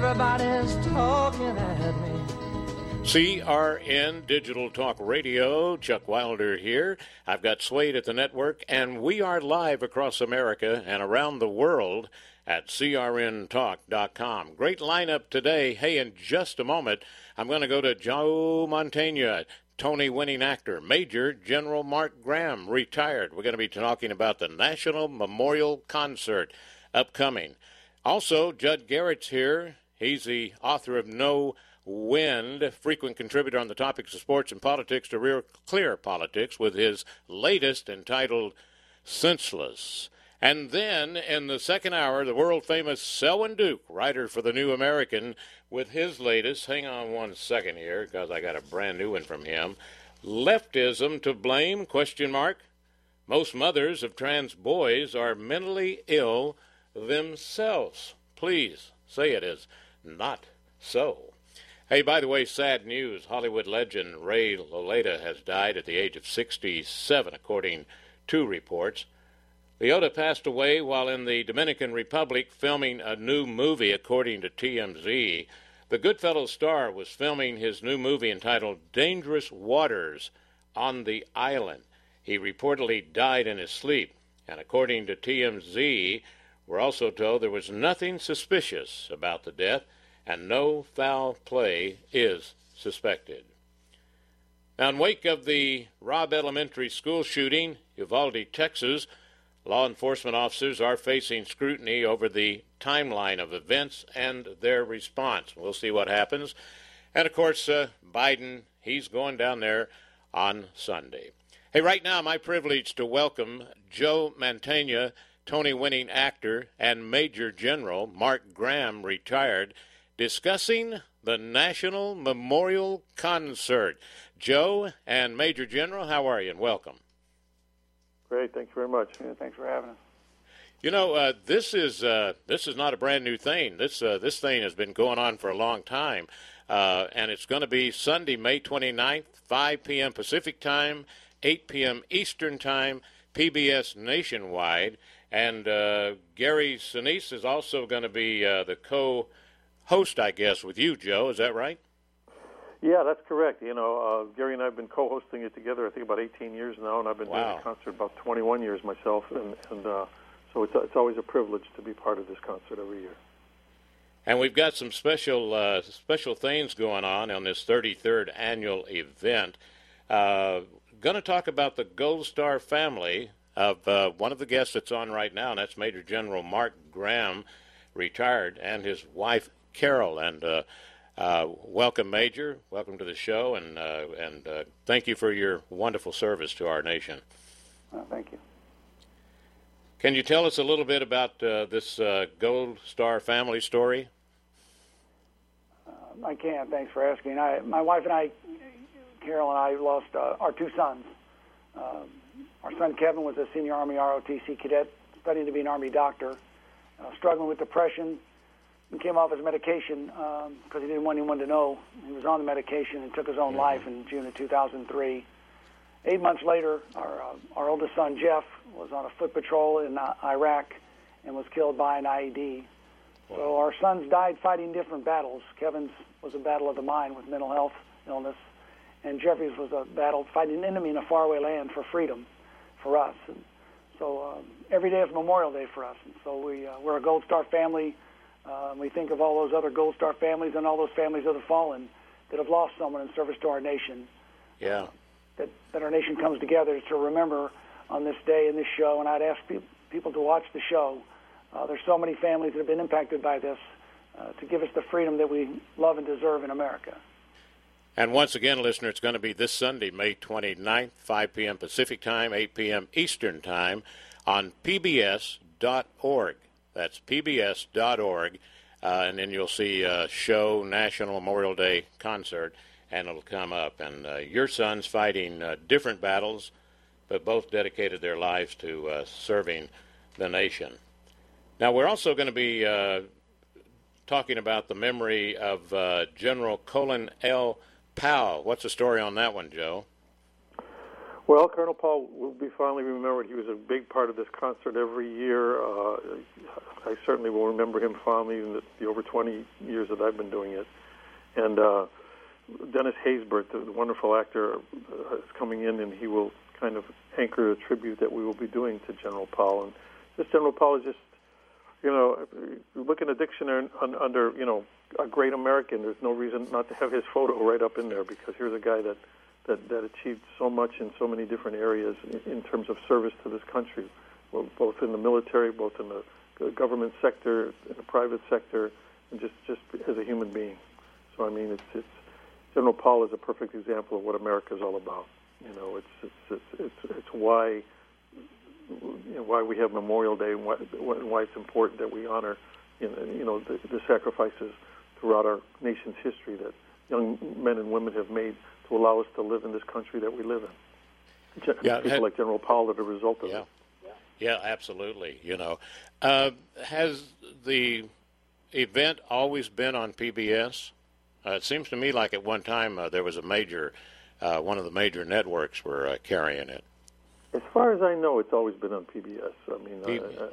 Everybody's talking at me. CRN Digital Talk Radio, Chuck Wilder here. I've got Suede at the network, and we are live across America and around the world at crntalk.com. Great lineup today. Hey, in just a moment, I'm going to go to Joe Mantegna, Tony-winning actor. Major General Mark Graham, retired. We're going to be talking about the National Memorial Concert upcoming. Also, Judd Garrett's here. He's the author of No Wind, frequent contributor on the topics of sports and politics to Real Clear Politics, with his latest entitled Senseless. And then in the second hour, the world-famous Selwyn Duke, writer for The New American, with his latest, hang on one second here, because I got a brand new one from him, Leftism to Blame, ? Most mothers of trans boys are mentally ill themselves. Please say it is not so. Hey, by the way, sad news. Hollywood legend Ray Liotta has died at the age of 67, according to reports. Liotta passed away while in the Dominican Republic filming a new movie, according to TMZ. The Goodfellas star was filming his new movie entitled Dangerous Waters on the Island. He reportedly died in his sleep, and according to TMZ, we're also told there was nothing suspicious about the death, and no foul play is suspected. Now, in wake of the Robb Elementary School shooting, Uvalde, Texas, law enforcement officers are facing scrutiny over the timeline of events and their response. We'll see what happens. And, of course, Biden, he's going down there on Sunday. Hey, right now, my privilege to welcome Joe Mantegna, Tony-winning actor, and Major General Mark Graham, retired, discussing the National Memorial Concert. Joe and Major General, how are you, and welcome. Great, thanks very much. Yeah, thanks for having us. You know, this is not a brand new thing. This thing has been going on for a long time, and it's going to be Sunday, May 29th, 5 p.m. Pacific Time, 8 p.m. Eastern Time, PBS nationwide, and Gary Sinise is also going to be the co-host, I guess, with you, Joe. Is that right? Yeah, that's correct. You know, Gary and I have been co-hosting it together, I think, about 18 years now, and I've been doing the concert about 21 years myself, and so it's always a privilege to be part of this concert every year. And we've got some special things going on this 33rd annual event. Going to talk about the Gold Star family of one of the guests that's on right now, and that's Major General Mark Graham, retired, and his wife, Carol. And welcome, Major. Welcome to the show, and thank you for your wonderful service to our nation. Thank you. Can you tell us a little bit about this Gold Star family story? I can. Thanks for asking. My wife and I, Carol and I, lost our two sons. Our son Kevin was a senior Army ROTC cadet, studying to be an Army doctor, struggling with depression. He came off his medication because he didn't want anyone to know he was on the medication, and took his own life in June of 2003. 8 months later, our oldest son, Jeff, was on a foot patrol in Iraq and was killed by an IED. Wow. So our sons died fighting different battles. Kevin's was a battle of the mind with mental health illness, and Jeffrey's was a battle fighting an enemy in a faraway land for freedom for us. And so every day is Memorial Day for us. And so we're a Gold Star family. We think of all those other Gold Star families and all those families of the fallen that have lost someone in service to our nation. Yeah. That our nation comes together to remember on this day in this show. And I'd ask people to watch the show. There's so many families that have been impacted by this to give us the freedom that we love and deserve in America. And once again, listener, it's going to be this Sunday, May 29th, 5 p.m. Pacific Time, 8 p.m. Eastern Time on PBS.org. That's PBS.org. And then you'll see a show, National Memorial Day Concert, and it'll come up. And your son's fighting different battles, but both dedicated their lives to serving the nation. Now, we're also going to be talking about the memory of General Colin L. Powell. What's the story on that one, Joe? Well, Colonel Paul will be fondly remembered. He was a big part of this concert every year. I certainly will remember him fondly in the over 20 years that I've been doing it. And Dennis Haysbert, the wonderful actor, is coming in, and he will kind of anchor a tribute that we will be doing to General Paul. And this General Paul is just, if you look in a dictionary under, a great American, there's no reason not to have his photo right up in there, because here's a guy that achieved so much in so many different areas in terms of service to this country, both in the military, both in the government sector, in the private sector, and just as a human being. So I mean, it's General Paul is a perfect example of what America is all about. It's why we have Memorial Day, and why it's important that we honor the sacrifices throughout our nation's history that young men and women have made to allow us to live in this country that we live in. People like General Paul are the result of it. Yeah, absolutely. Has the event always been on PBS? It seems to me like at one time there was one of the major networks were carrying it. As far as I know, it's always been on PBS. I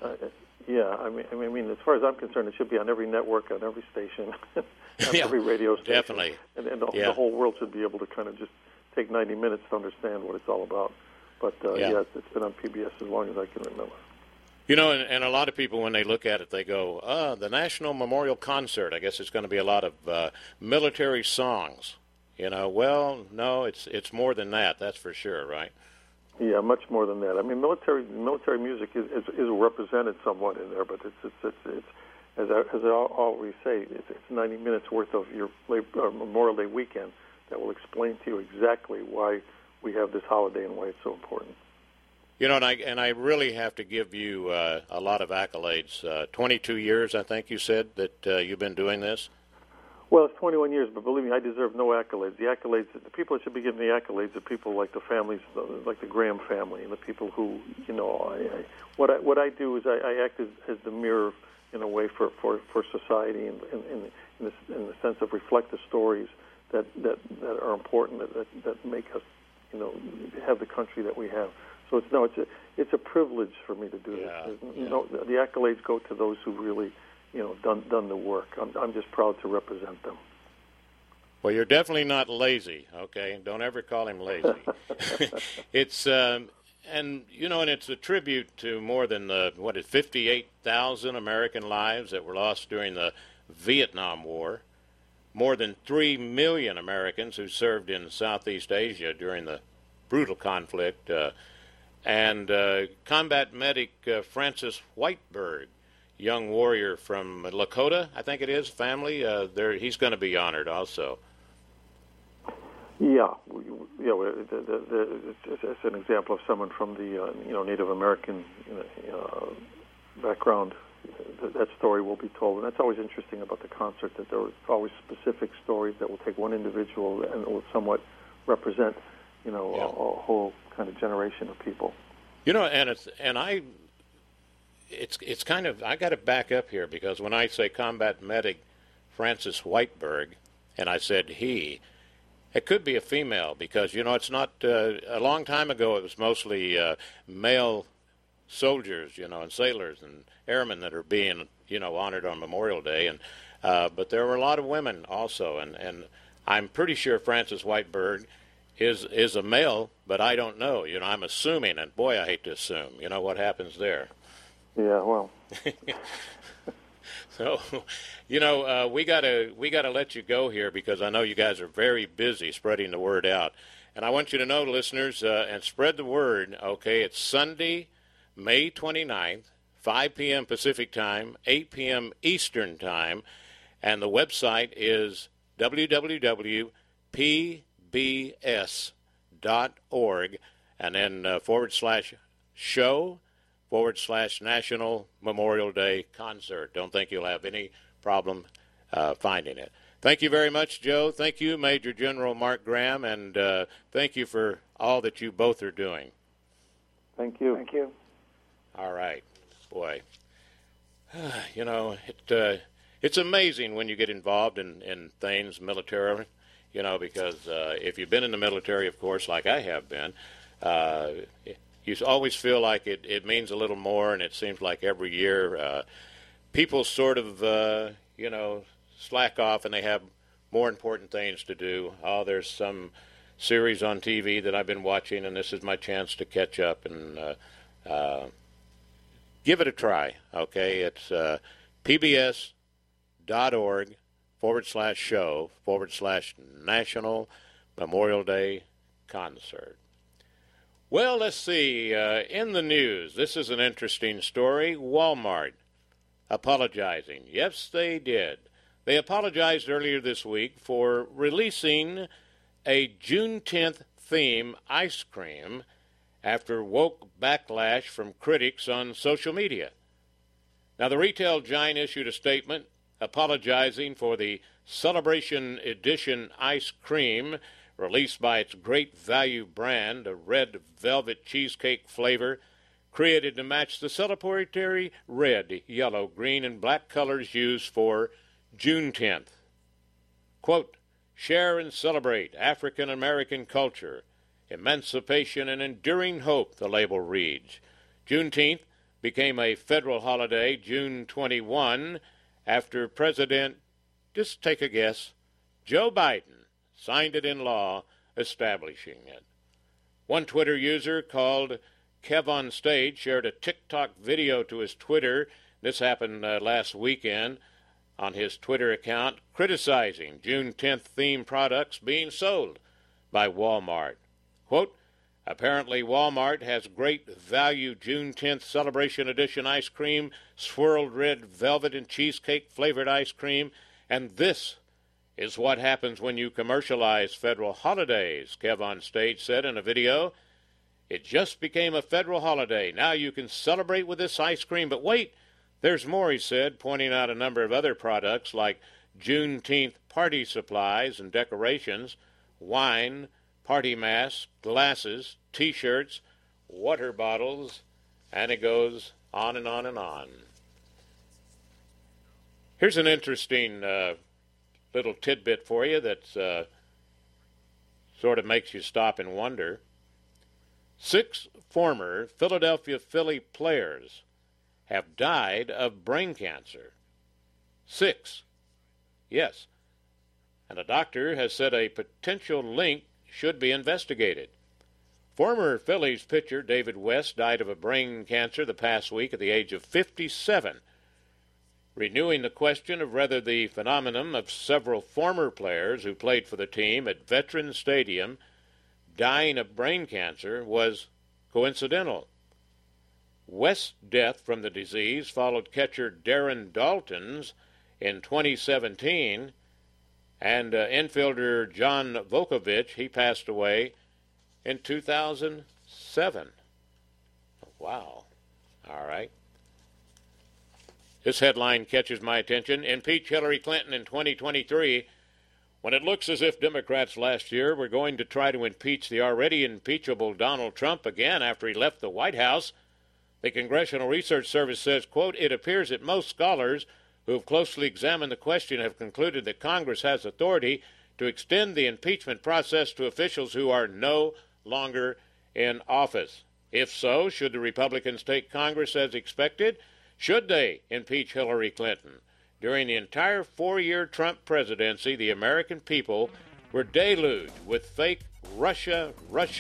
mean, as far as I'm concerned, it should be on every network, on every station, on every radio station. Definitely. And the whole world should be able to kind of just take 90 minutes to understand what it's all about. But, it's been on PBS as long as I can remember. And a lot of people, when they look at it, they go, the National Memorial Concert, I guess it's going to be a lot of military songs. Well, no, it's more than that, that's for sure, right? Yeah, much more than that. I mean, military music is represented somewhat in there, but it's as I always say, it's 90 minutes worth of your Memorial Day weekend that will explain to you exactly why we have this holiday and why it's so important. And I really have to give you a lot of accolades. 22 years, I think you said, that you've been doing this? Well, it's 21 years, but believe me, I deserve no accolades. The people that should be given the accolades are people like the families, like the Graham family, and the people who, what I do is I act as the mirror, in a way, for society, in the sense of reflect the stories that are important, that make us, have the country that we have. So it's a privilege for me to do this. The accolades go to those who really, done the work. I'm just proud to represent them. Well, you're definitely not lazy, okay? Don't ever call him lazy. It's and it's a tribute to more than 58,000 American lives that were lost during the Vietnam War, more than 3 million Americans who served in Southeast Asia during the brutal conflict, and combat medic Francis Whiteberg, young warrior from Lakota, I think it is, family. He's going to be honored also. Yeah, it's an example of someone from the Native American background. That story will be told, and that's always interesting about the concert. That there are always specific stories that will take one individual and will somewhat represent, a whole kind of generation of people. It's kind of, I got to back up here, because when I say combat medic Francis Whiteberg, and I said he, it could be a female, because, it's not, a long time ago it was mostly male soldiers, and sailors and airmen that are being, honored on Memorial Day, and but there were a lot of women also, and I'm pretty sure Francis Whiteberg is a male, but I don't know, I'm assuming, and boy, I hate to assume, what happens there. Yeah, well. So, we gotta let you go here, because I know you guys are very busy spreading the word out, and I want you to know, listeners, and spread the word. Okay, it's Sunday, May 29th, 5 p.m. Pacific Time, 8 p.m. Eastern Time, and the website is www.pbs.org, and then /show/National Memorial Day Concert. Don't think you'll have any problem finding it. Thank you very much, Joe. Thank you, Major General Mark Graham, and thank you for all that you both are doing. Thank you. Thank you. All right. Boy, it's amazing when you get involved in things military, because if you've been in the military, of course, like I have been, you always feel like it means a little more, and it seems like every year people sort of, slack off and they have more important things to do. Oh, there's some series on TV that I've been watching, and this is my chance to catch up and give it a try, okay? It's pbs.org/show/National Memorial Day Concert. Well, let's see. In the news, this is an interesting story. Walmart apologizing. Yes, they did. They apologized earlier this week for releasing a Juneteenth theme ice cream after woke backlash from critics on social media. Now, the retail giant issued a statement apologizing for the Celebration Edition ice cream released by its Great Value brand, a red velvet cheesecake flavor created to match the celebratory red, yellow, green, and black colors used for Juneteenth. Quote, share and celebrate African American culture, emancipation, and enduring hope, the label reads. Juneteenth became a federal holiday June 21 after President, just take a guess, Joe Biden signed it in law establishing it. One Twitter user called KevOnStage shared a TikTok video to his Twitter. This happened last weekend on his Twitter account, criticizing Juneteenth themed products being sold by Walmart. Quote, apparently Walmart has Great Value Juneteenth Celebration Edition ice cream, swirled red velvet and cheesecake flavored ice cream, and this is what happens when you commercialize federal holidays, KevOnStage said in a video. It just became a federal holiday. Now you can celebrate with this ice cream. But wait, there's more, he said, pointing out a number of other products like Juneteenth party supplies and decorations, wine, party masks, glasses, T-shirts, water bottles, and it goes on and on and on. Here's an interesting little tidbit for you that sort of makes you stop and wonder. 6 former Philadelphia Philly players have died of brain cancer. 6. Yes. And a doctor has said a potential link should be investigated. Former Phillies pitcher David West died of a brain cancer the past week at the age of 57, renewing the question of whether the phenomenon of several former players who played for the team at Veterans Stadium dying of brain cancer was coincidental. West's death from the disease followed catcher Darren Daulton's in 2017, and infielder John Vukovich, he passed away in 2007. Wow. All right. This headline catches my attention. Impeach Hillary Clinton in 2023. When it looks as if Democrats last year were going to try to impeach the already impeachable Donald Trump again after he left the White House, the Congressional Research Service says, quote, it appears that most scholars who have closely examined the question have concluded that Congress has authority to extend the impeachment process to officials who are no longer in office. If so, should the Republicans take Congress as expected? Should they impeach Hillary Clinton? During the entire 4-year Trump presidency, the American people were deluged with fake Russia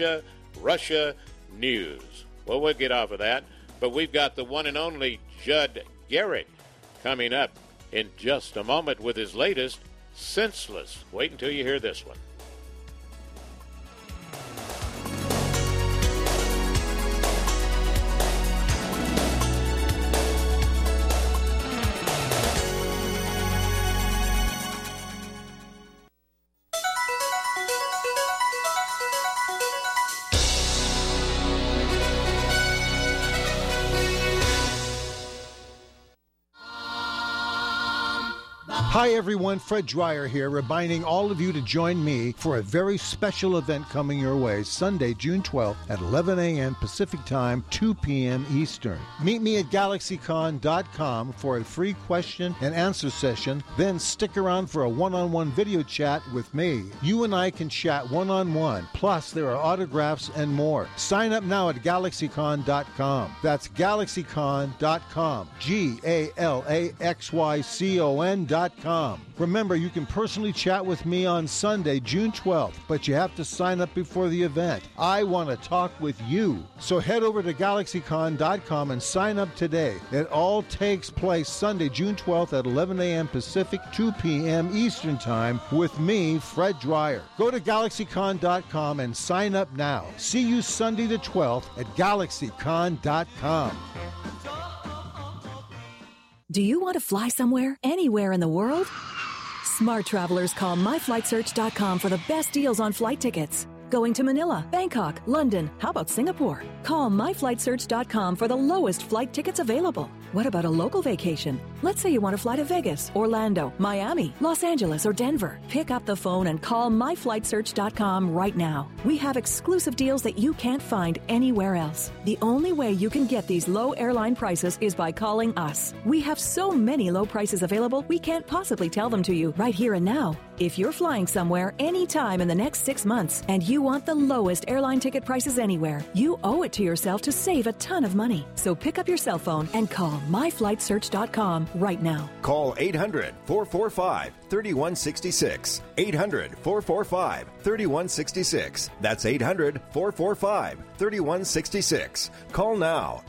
news. Well, we'll get off of that, but we've got the one and only Judd Garrett coming up in just a moment with his latest, Senseless. Wait until you hear this one. Hi everyone, Fred Dreyer here, reminding all of you to join me for a very special event coming your way Sunday, June 12th at 11 a.m. Pacific Time, 2 p.m. Eastern. Meet me at GalaxyCon.com for a free question and answer session, then stick around for a one-on-one video chat with me. You and I can chat one-on-one, plus there are autographs and more. Sign up now at GalaxyCon.com. That's GalaxyCon.com, GalaxyCon.com. Remember, you can personally chat with me on Sunday, June 12th, but you have to sign up before the event. I want to talk with you. So head over to GalaxyCon.com and sign up today. It all takes place Sunday, June 12th at 11 a.m. Pacific, 2 p.m. Eastern Time with me, Fred Dreyer. Go to GalaxyCon.com and sign up now. See you Sunday the 12th at GalaxyCon.com. Do you want to fly somewhere, anywhere in the world? Smart travelers call myflightsearch.com for the best deals on flight tickets. Going to Manila, Bangkok, London, how about Singapore? Call myflightsearch.com for the lowest flight tickets available. What about a local vacation? Let's say you want to fly to Vegas, Orlando, Miami, Los Angeles, or Denver. Pick up the phone and call myflightsearch.com right now. We have exclusive deals that you can't find anywhere else. The only way you can get these low airline prices is by calling us. We have so many low prices available, we can't possibly tell them to you right here and now. If you're flying somewhere anytime in the next 6 months and you want the lowest airline ticket prices anywhere, you owe it to yourself to save a ton of money. So pick up your cell phone and call myflightsearch.com right now. Call 800-445-3166. 800-445-3166. That's 800-445-3166. Call now.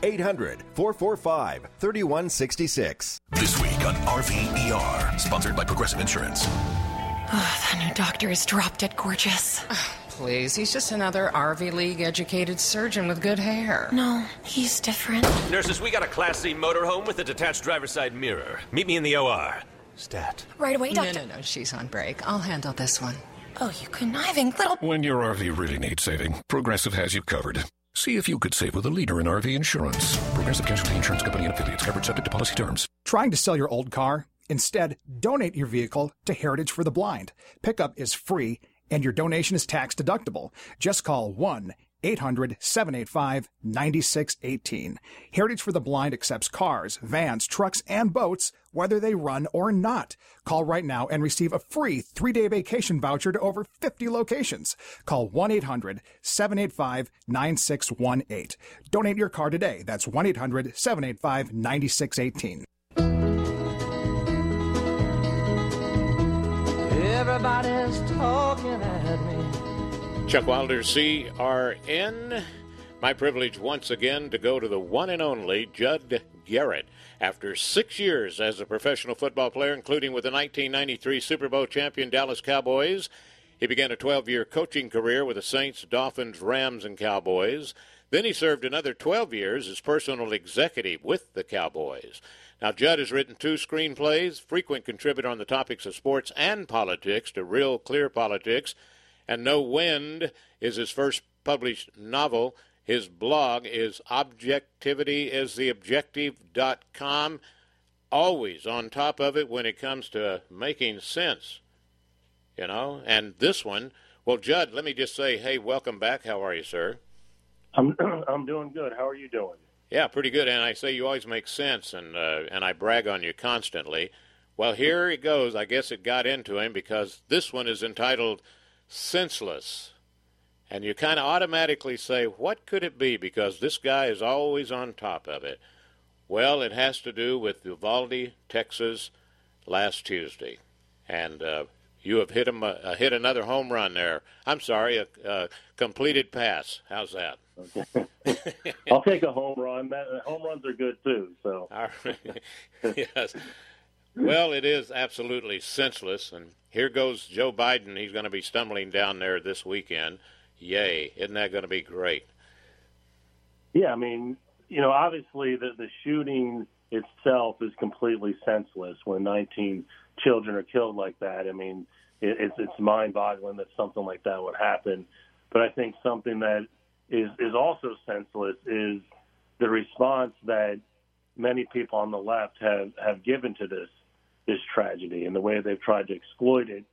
800-445-3166. This week on RVER, sponsored by Progressive Insurance. That new doctor is drop dead gorgeous. Please, he's just another RV League educated surgeon with good hair. No, he's different. Nurses, we got a Class C motorhome with a detached driver's side mirror. Meet me in the OR. Stat. Right away, doctor. No, she's on break. I'll handle this one. Oh, you conniving little... When your RV really needs saving, Progressive has you covered. See if you could save with a leader in RV insurance. Progressive Casualty Insurance Company and affiliates, covered subject to policy terms. Trying to sell your old car? Instead, donate your vehicle to Heritage for the Blind. Pickup is free, and your donation is tax deductible. Just call 1-800-785-9618. Heritage for the Blind accepts cars, vans, trucks, and boats, whether they run or not. Call right now and receive a free 3-day vacation voucher to over 50 locations. Call 1-800-785-9618. Donate your car today. That's 1-800-785-9618. Everybody's talking at me. Chuck Wilder, CRN. My privilege once again to go to the one and only Judd Garrett. After 6 years as a professional football player, including with the 1993 Super Bowl champion Dallas Cowboys, he began a 12-year coaching career with the Saints, Dolphins, Rams, and Cowboys. Then he served another 12 years as personal executive with the Cowboys. Now, Judd has written 2 screenplays, frequent contributor on the topics of sports and politics to Real Clear Politics, and No Wind is his first published novel. His blog is objectivityistheobjective.com. Always on top of it when it comes to making sense, you know. And this one, well, Judd, let me just say, hey, welcome back. How are you, sir? I'm doing good. How are you doing? Yeah, pretty good. And I say you always make sense, and I brag on you constantly. Well, here it goes. I guess it got into him because this one is entitled Senseless. And you kind of automatically say, what could it be? Because this guy is always on top of it. Well, it has to do with Uvalde, Texas, last Tuesday. And you have hit another home run there. I'm sorry, a completed pass. How's that? Okay. I'll take a home run. Home runs are good, too. So. All right. Yes. Well, it is absolutely senseless. And here goes Joe Biden. He's going to be stumbling down there this weekend. Yay. Isn't that going to be great? Yeah, I mean, you know, obviously the shooting itself is completely senseless when 19 children are killed like that. I mean, it's mind-boggling that something like that would happen. But I think something that is also senseless is the response that many people on the left have given to this. tragedy, and the way they've tried to exploit it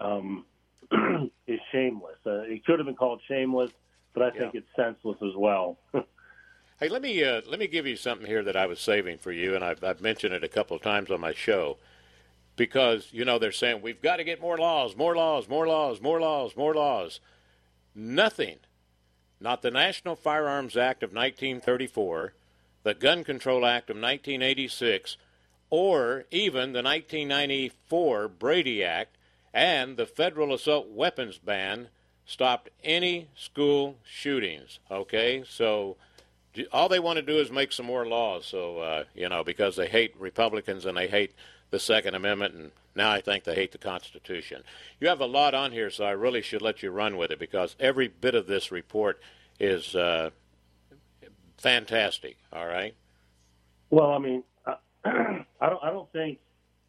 is shameless. It could have been called shameless, but I think it's senseless as well. Hey, let me give you something here that I was saving for you, and I've mentioned it a couple of times on my show, because, you know, they're saying we've got to get more laws, more laws, more laws, more laws, more laws. Nothing, not the National Firearms Act of 1934, the Gun Control Act of 1986, or even the 1994 Brady Act and the Federal Assault Weapons Ban stopped any school shootings, okay? So all they want to do is make some more laws, so, you know, because they hate Republicans and they hate the Second Amendment, and now I think they hate the Constitution. You have a lot on here, so I really should let you run with it, because every bit of this report is fantastic, all right? Well, I mean, I don't think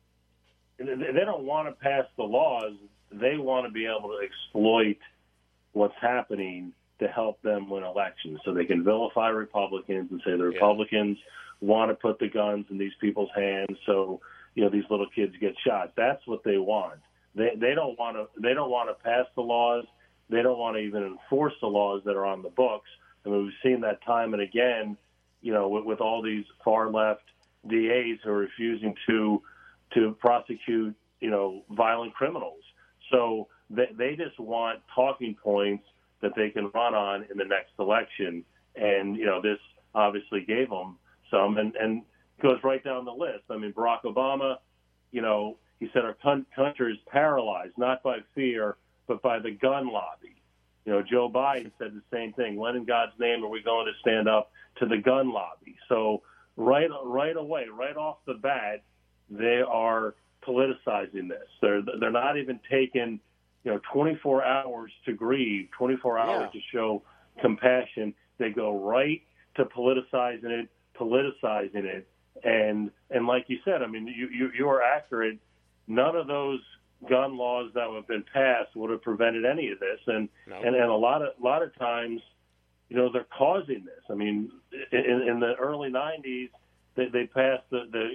they don't want to pass the laws. They want to be able to exploit what's happening to help them win elections, so they can vilify Republicans and say the Republicans want to put the guns in these people's hands, so you know these little kids get shot. That's what they want. They don't want to pass the laws. They don't want to even enforce the laws that are on the books. I mean, we've seen that time and again. You know, with all these far left DAs who are refusing to prosecute, you know, violent criminals. So they just want talking points that they can run on in the next election. And, you know, this obviously gave them some and goes right down the list. I mean, Barack Obama, you know, he said our country is paralyzed, not by fear, but by the gun lobby. You know, Joe Biden said the same thing. When in God's name are we going to stand up to the gun lobby? So right away, right off the bat, they are politicizing this. They're not even taking, you know, 24 hours to grieve, 24 hours to show compassion. They go right to politicizing it. And like you said, I mean, you are accurate. None of those gun laws that have been passed would have prevented any of this. And a lot of times, you know, they're causing this. I mean, in the early 90s, they passed the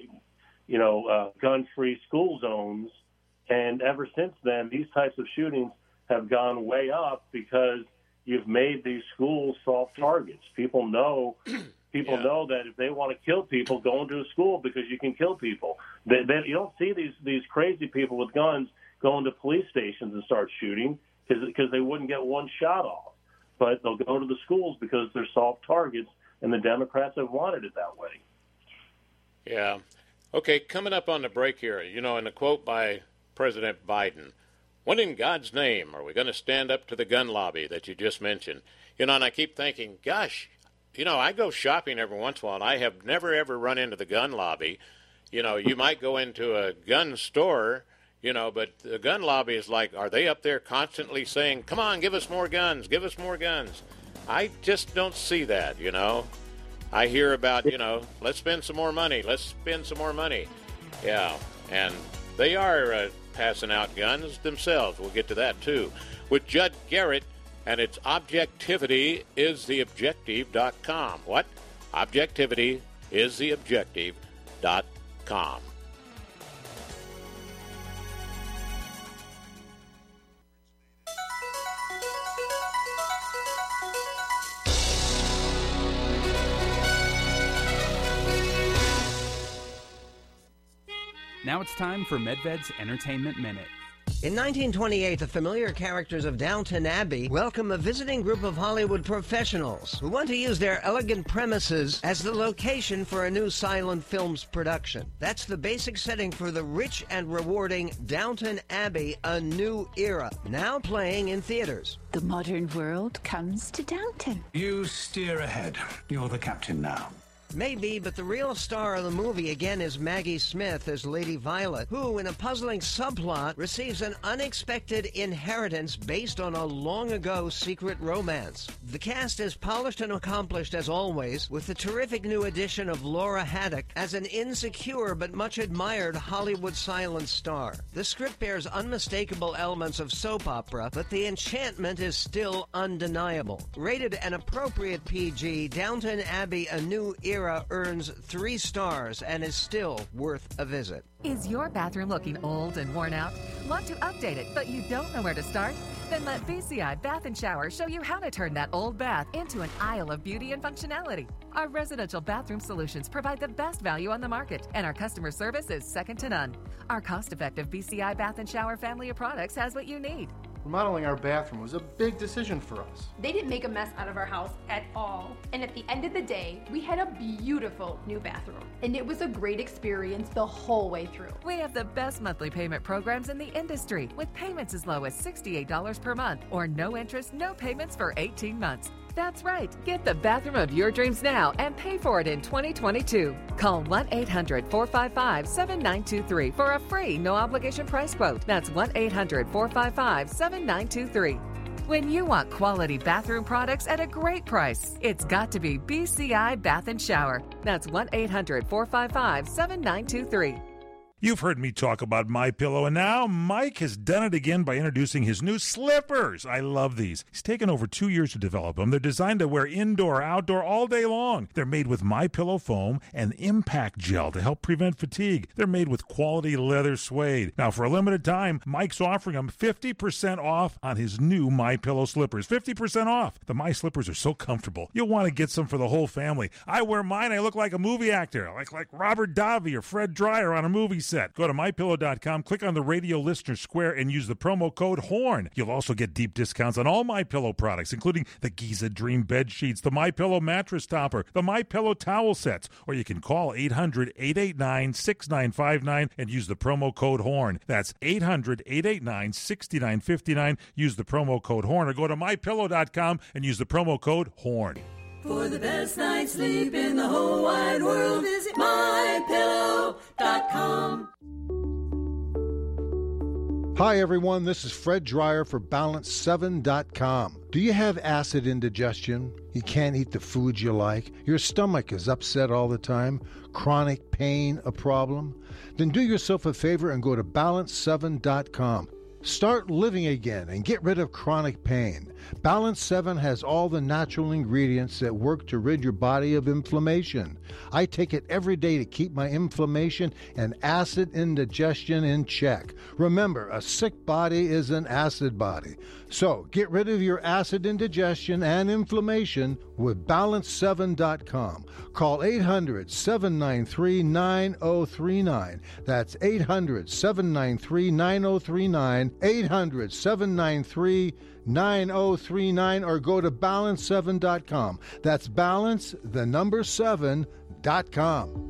gun-free school zones. And ever since then, these types of shootings have gone way up because you've made these schools soft targets. People know that if they want to kill people, go into a school because you can kill people. You don't see these crazy people with guns go into police stations and start shooting because they wouldn't get one shot off. But they'll go to the schools because they're soft targets, and the Democrats have wanted it that way. Yeah. Okay, coming up on the break here, you know, in a quote by President Biden, when in God's name are we going to stand up to the gun lobby that you just mentioned? You know, and I keep thinking, gosh, you know, I go shopping every once in a while, and I have never, ever run into the gun lobby. You know, you might go into a gun store, you know, but the gun lobby is like, are they up there constantly saying, come on, give us more guns, give us more guns? I just don't see that, you know. I hear about, you know, let's spend some more money, let's spend some more money. Yeah, and they are passing out guns themselves. We'll get to that, too. With Judd Garrett, and it's objectivityistheobjective.com. What? Objectivityistheobjective.com. Now it's time for Medved's Entertainment Minute. In 1928, the familiar characters of Downton Abbey welcome a visiting group of Hollywood professionals who want to use their elegant premises as the location for a new silent films production. That's the basic setting for the rich and rewarding Downton Abbey, A New Era, now playing in theaters. The modern world comes to Downton. You steer ahead. You're the captain now. Maybe, but the real star of the movie again is Maggie Smith as Lady Violet, who, in a puzzling subplot, receives an unexpected inheritance based on a long-ago secret romance. The cast is polished and accomplished as always, with the terrific new addition of Laura Haddock as an insecure but much admired Hollywood silent star. The script bears unmistakable elements of soap opera, but the enchantment is still undeniable. Rated an appropriate PG, Downton Abbey, A New Era Sierra earns 3 stars and is still worth a visit. Is your bathroom looking old and worn out? Want to update it, but you don't know where to start? Then let BCI Bath & Shower show you how to turn that old bath into an aisle of beauty and functionality. Our residential bathroom solutions provide the best value on the market, and our customer service is second to none. Our cost-effective BCI Bath & Shower family of products has what you need. Remodeling our bathroom was a big decision for us. They didn't make a mess out of our house at all. And at the end of the day, we had a beautiful new bathroom. And it was a great experience the whole way through. We have the best monthly payment programs in the industry, with payments as low as $68 per month, or no interest, no payments for 18 months. That's right. Get the bathroom of your dreams now and pay for it in 2022. Call 1-800-455-7923 for a free, no-obligation price quote. That's 1-800-455-7923. When you want quality bathroom products at a great price, it's got to be BCI Bath & Shower. That's 1-800-455-7923. You've heard me talk about MyPillow, and now Mike has done it again by introducing his new slippers. I love these. He's taken over 2 years to develop them. They're designed to wear indoor, outdoor, all day long. They're made with MyPillow foam and impact gel to help prevent fatigue. They're made with quality leather suede. Now, for a limited time, Mike's offering them 50% off on his new MyPillow slippers. 50% off. The My slippers are so comfortable. You'll want to get some for the whole family. I wear mine. I look like a movie actor, like Robert Davi or Fred Dreyer on a movie set. Go to MyPillow.com, click on the radio listener square, and use the promo code HORN. You'll also get deep discounts on all MyPillow products, including the Giza Dream bed sheets, the MyPillow mattress topper, the MyPillow towel sets, or you can call 800-889-6959 and use the promo code HORN. That's 800-889-6959. Use the promo code HORN, or go to MyPillow.com and use the promo code HORN. For the best night's sleep in the whole wide world, visit MyPillow.com. Hi, everyone. This is Fred Dreyer for Balance7.com. Do you have acid indigestion? You can't eat the foods you like? Your stomach is upset all the time? Chronic pain a problem? Then do yourself a favor and go to Balance7.com. Start living again and get rid of chronic pain. Balance 7 has all the natural ingredients that work to rid your body of inflammation. I take it every day to keep my inflammation and acid indigestion in check. Remember, a sick body is an acid body. So get rid of your acid indigestion and inflammation with Balance7.com. Call 800-793-9039. That's 800-793-9039. 800-793-9039, or go to Balance7.com. That's Balance, the number 7.com.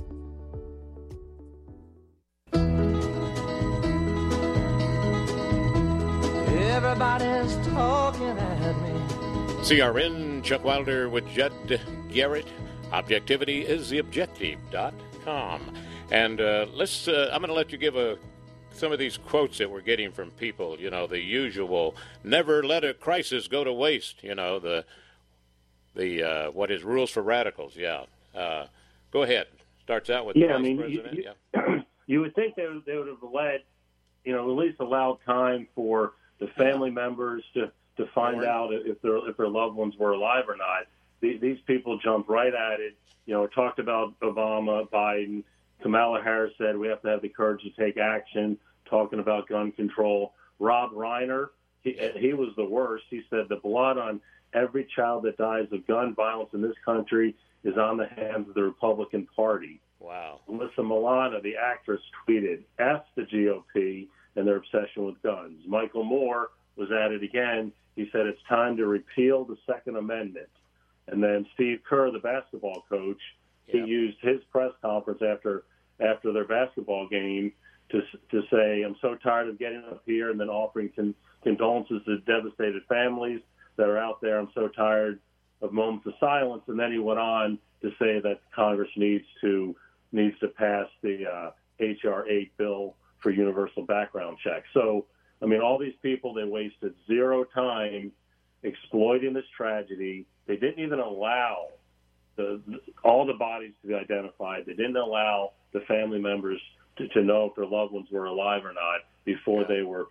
Everybody's talking at me. CRN, Chuck Wilder with Judd Garrett. Objectivity is theobjective.com. And I'm going to let you give some of these quotes that we're getting from people, you know, the usual, never let a crisis go to waste, you know, the what is rules for radicals, yeah. Go ahead. Starts out with the Vice President. You would think they would have led, you know, at least allowed time for the family members to find out if their loved ones were alive or not. These people jumped right at it, you know, talked about Obama, Biden. Kamala Harris said we have to have the courage to take action, talking about gun control. Rob Reiner, he was the worst. He said the blood on every child that dies of gun violence in this country is on the hands of the Republican Party. Wow. Alyssa Milano, the actress, tweeted, F the GOP and their obsession with guns. Michael Moore was at it again. He said it's time to repeal the Second Amendment. And then Steve Kerr, the basketball coach, he used his press conference after their basketball game to say, I'm so tired of getting up here and then offering condolences to devastated families that are out there. I'm so tired of moments of silence. And then he went on to say that Congress needs to pass the H.R. 8 bill for universal background checks. So, I mean, all these people, they wasted zero time exploiting this tragedy. They didn't even allow all the bodies to be identified. They didn't allow the family members to know if their loved ones were alive or not before they were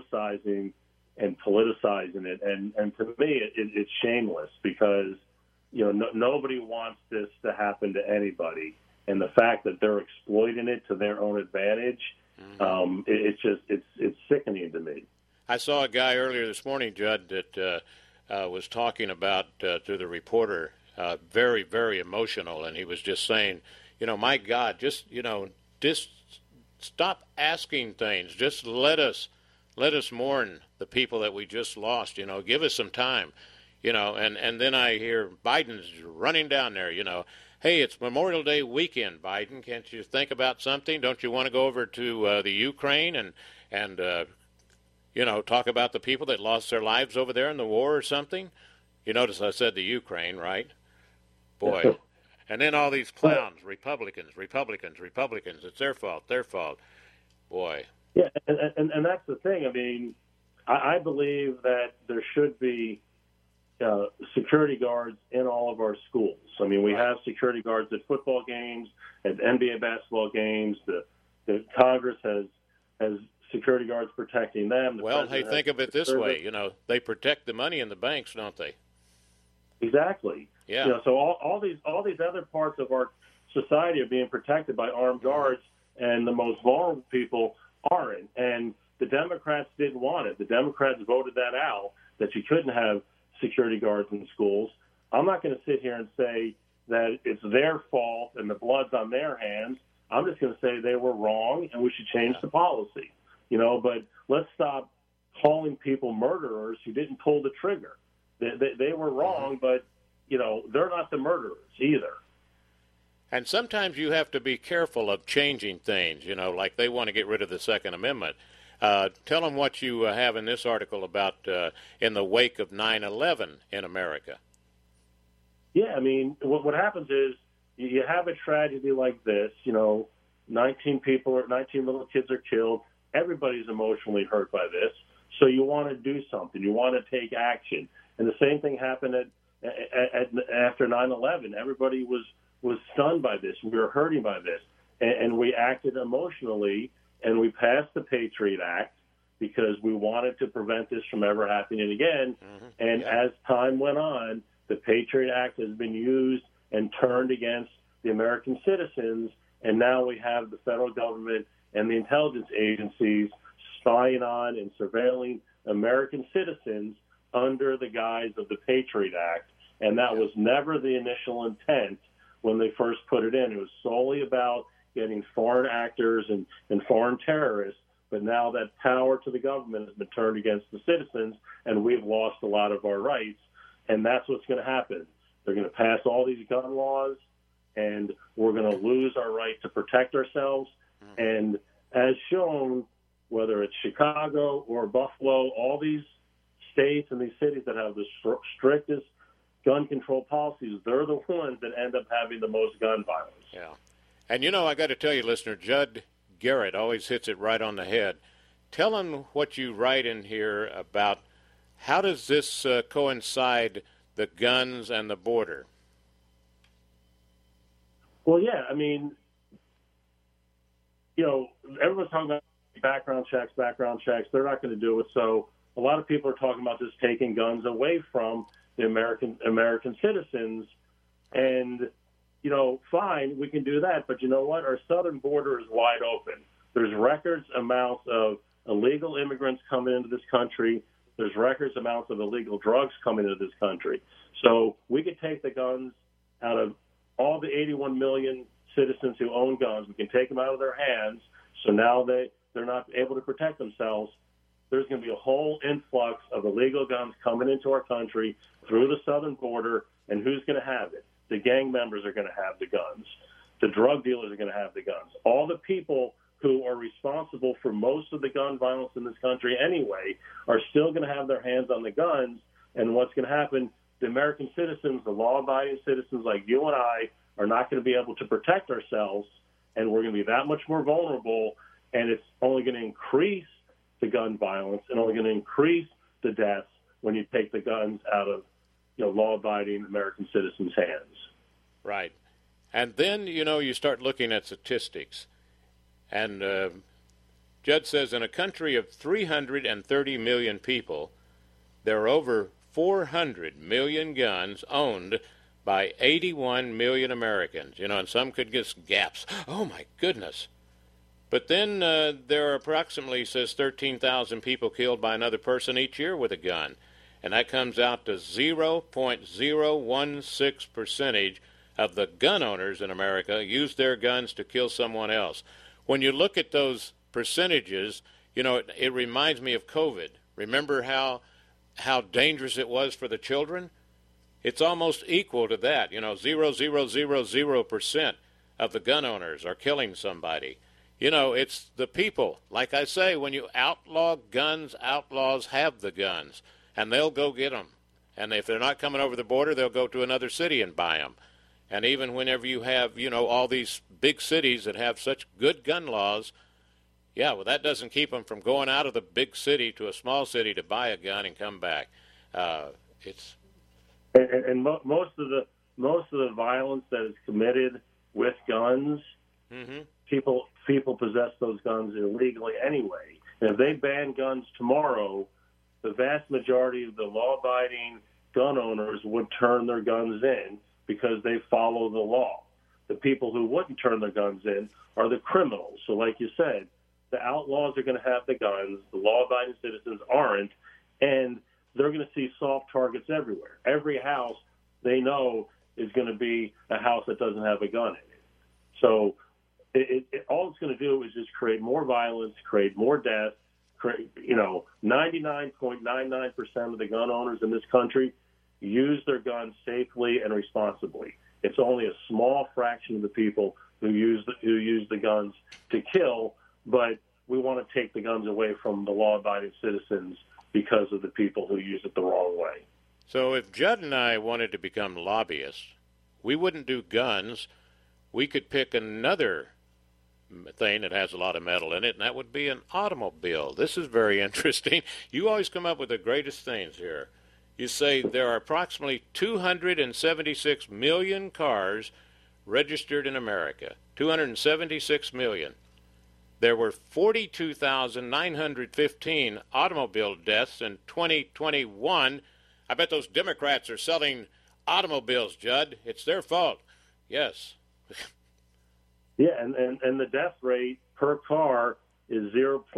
politicizing it. And to me, it's shameless because, nobody wants this to happen to anybody. And the fact that they're exploiting it to their own advantage, it's sickening to me. I saw a guy earlier this morning, Judd, that was talking about to the reporter, very, very emotional, and he was just saying, my God, just stop asking things. Just let us mourn the people that we just lost. Give us some time. And then I hear Biden's running down there. Hey, it's Memorial Day weekend, Biden. Can't you think about something? Don't you want to go over to the Ukraine and talk about the people that lost their lives over there in the war or something? You notice I said the Ukraine, right? Boy. And then all these clowns, Republicans. It's their fault. Boy. Yeah, and that's the thing. I mean, I believe that there should be security guards in all of our schools. I mean, we have security guards at football games, at NBA basketball games. The Congress has security guards protecting them. Well, hey, think of it this way. They protect the money in the banks, don't they? Exactly. Yeah. So all these other parts of our society are being protected by armed guards, and the most vulnerable people aren't. And the Democrats didn't want it. The Democrats voted that out, that you couldn't have security guards in schools. I'm not going to sit here and say that it's their fault and the blood's on their hands. I'm just going to say they were wrong and we should change the policy. But let's stop calling people murderers who didn't pull the trigger. They were wrong, but they're not the murderers either. And sometimes you have to be careful of changing things, like they want to get rid of the Second Amendment. Tell them what you have in this article about in the wake of 9/11 in America. Yeah, I mean, what happens is you have a tragedy like this, 19 little kids are killed. Everybody's emotionally hurt by this. So you want to do something. You want to take action. And the same thing happened after 9/11. Everybody was stunned by this. We were hurting by this. And we acted emotionally, and we passed the Patriot Act because we wanted to prevent this from ever happening again. And as time went on, the Patriot Act has been used and turned against the American citizens, and now we have the federal government and the intelligence agencies spying on and surveilling American citizens under the guise of the Patriot Act. And that was never the initial intent when they first put it in. It was solely about getting foreign actors and foreign terrorists. But now that power to the government has been turned against the citizens, and we've lost a lot of our rights. And that's what's going to happen. They're going to pass all these gun laws, and we're going to lose our right to protect ourselves. And as shown, whether it's Chicago or Buffalo, all these states and these cities that have the strictest gun control policies, they're the ones that end up having the most gun violence. Yeah. And, I got to tell you, listener, Judd Garrett always hits it right on the head. Tell him what you write in here about how does this coincide, the guns and the border? Well, yeah, I mean, everyone's talking about background checks. They're not going to do it. So a lot of people are talking about just taking guns away from the American citizens. And, fine, we can do that. But you know what? Our southern border is wide open. There's records amounts of illegal immigrants coming into this country. There's records amounts of illegal drugs coming into this country. So we could take the guns out of all the 81 million citizens who own guns. We can take them out of their hands. So now they're not able to protect themselves. There's going to be a whole influx of illegal guns coming into our country through the southern border. And who's going to have it? The gang members are going to have the guns. The drug dealers are going to have the guns. All the people who are responsible for most of the gun violence in this country anyway are still going to have their hands on the guns. And what's going to happen, the American citizens, the law-abiding citizens like you and I, are not going to be able to protect ourselves, and we're going to be that much more vulnerable, and it's only going to increase the gun violence and only going to increase the deaths when you take the guns out of law-abiding American citizens' hands. Right. And then, you start looking at statistics. And Judd says in a country of 330 million people, there are over 400 million guns owned by 81 million Americans. And some could just gasp, oh my goodness. But then there are approximately, says, 13,000 people killed by another person each year with a gun. And that comes out to 0.016% of the gun owners in America use their guns to kill someone else. When you look at those percentages, it reminds me of COVID. Remember how dangerous it was for the children? It's almost equal to that. 0.0000% of the gun owners are killing somebody. It's the people. Like I say, when you outlaw guns, outlaws have the guns, and they'll go get them. And if they're not coming over the border, they'll go to another city and buy them. And even whenever you have, all these big cities that have such good gun laws, that doesn't keep them from going out of the big city to a small city to buy a gun and come back. Most of the violence that is committed with guns, people possess those guns illegally anyway. And if they ban guns tomorrow, the vast majority of the law-abiding gun owners would turn their guns in because they follow the law. The people who wouldn't turn their guns in are the criminals. So like you said, the outlaws are going to have the guns, the law-abiding citizens aren't, and they're going to see soft targets everywhere. Every house they know is going to be a house that doesn't have a gun in it. So all it's going to do is just create more violence, create more death. 99.99% of the gun owners in this country use their guns safely and responsibly. It's only a small fraction of the people who use the guns to kill, but we want to take the guns away from the law-abiding citizens because of the people who use it the wrong way. So if Judd and I wanted to become lobbyists, we wouldn't do guns. We could pick another thing that has a lot of metal in it, and that would be an automobile. This is very interesting. You always come up with the greatest things here. You say there are approximately 276 million cars registered in America. 276 million. There were 42,915 automobile deaths in 2021. I bet those Democrats are selling automobiles, Judd. It's their fault. Yes. Yeah, and the death rate per car is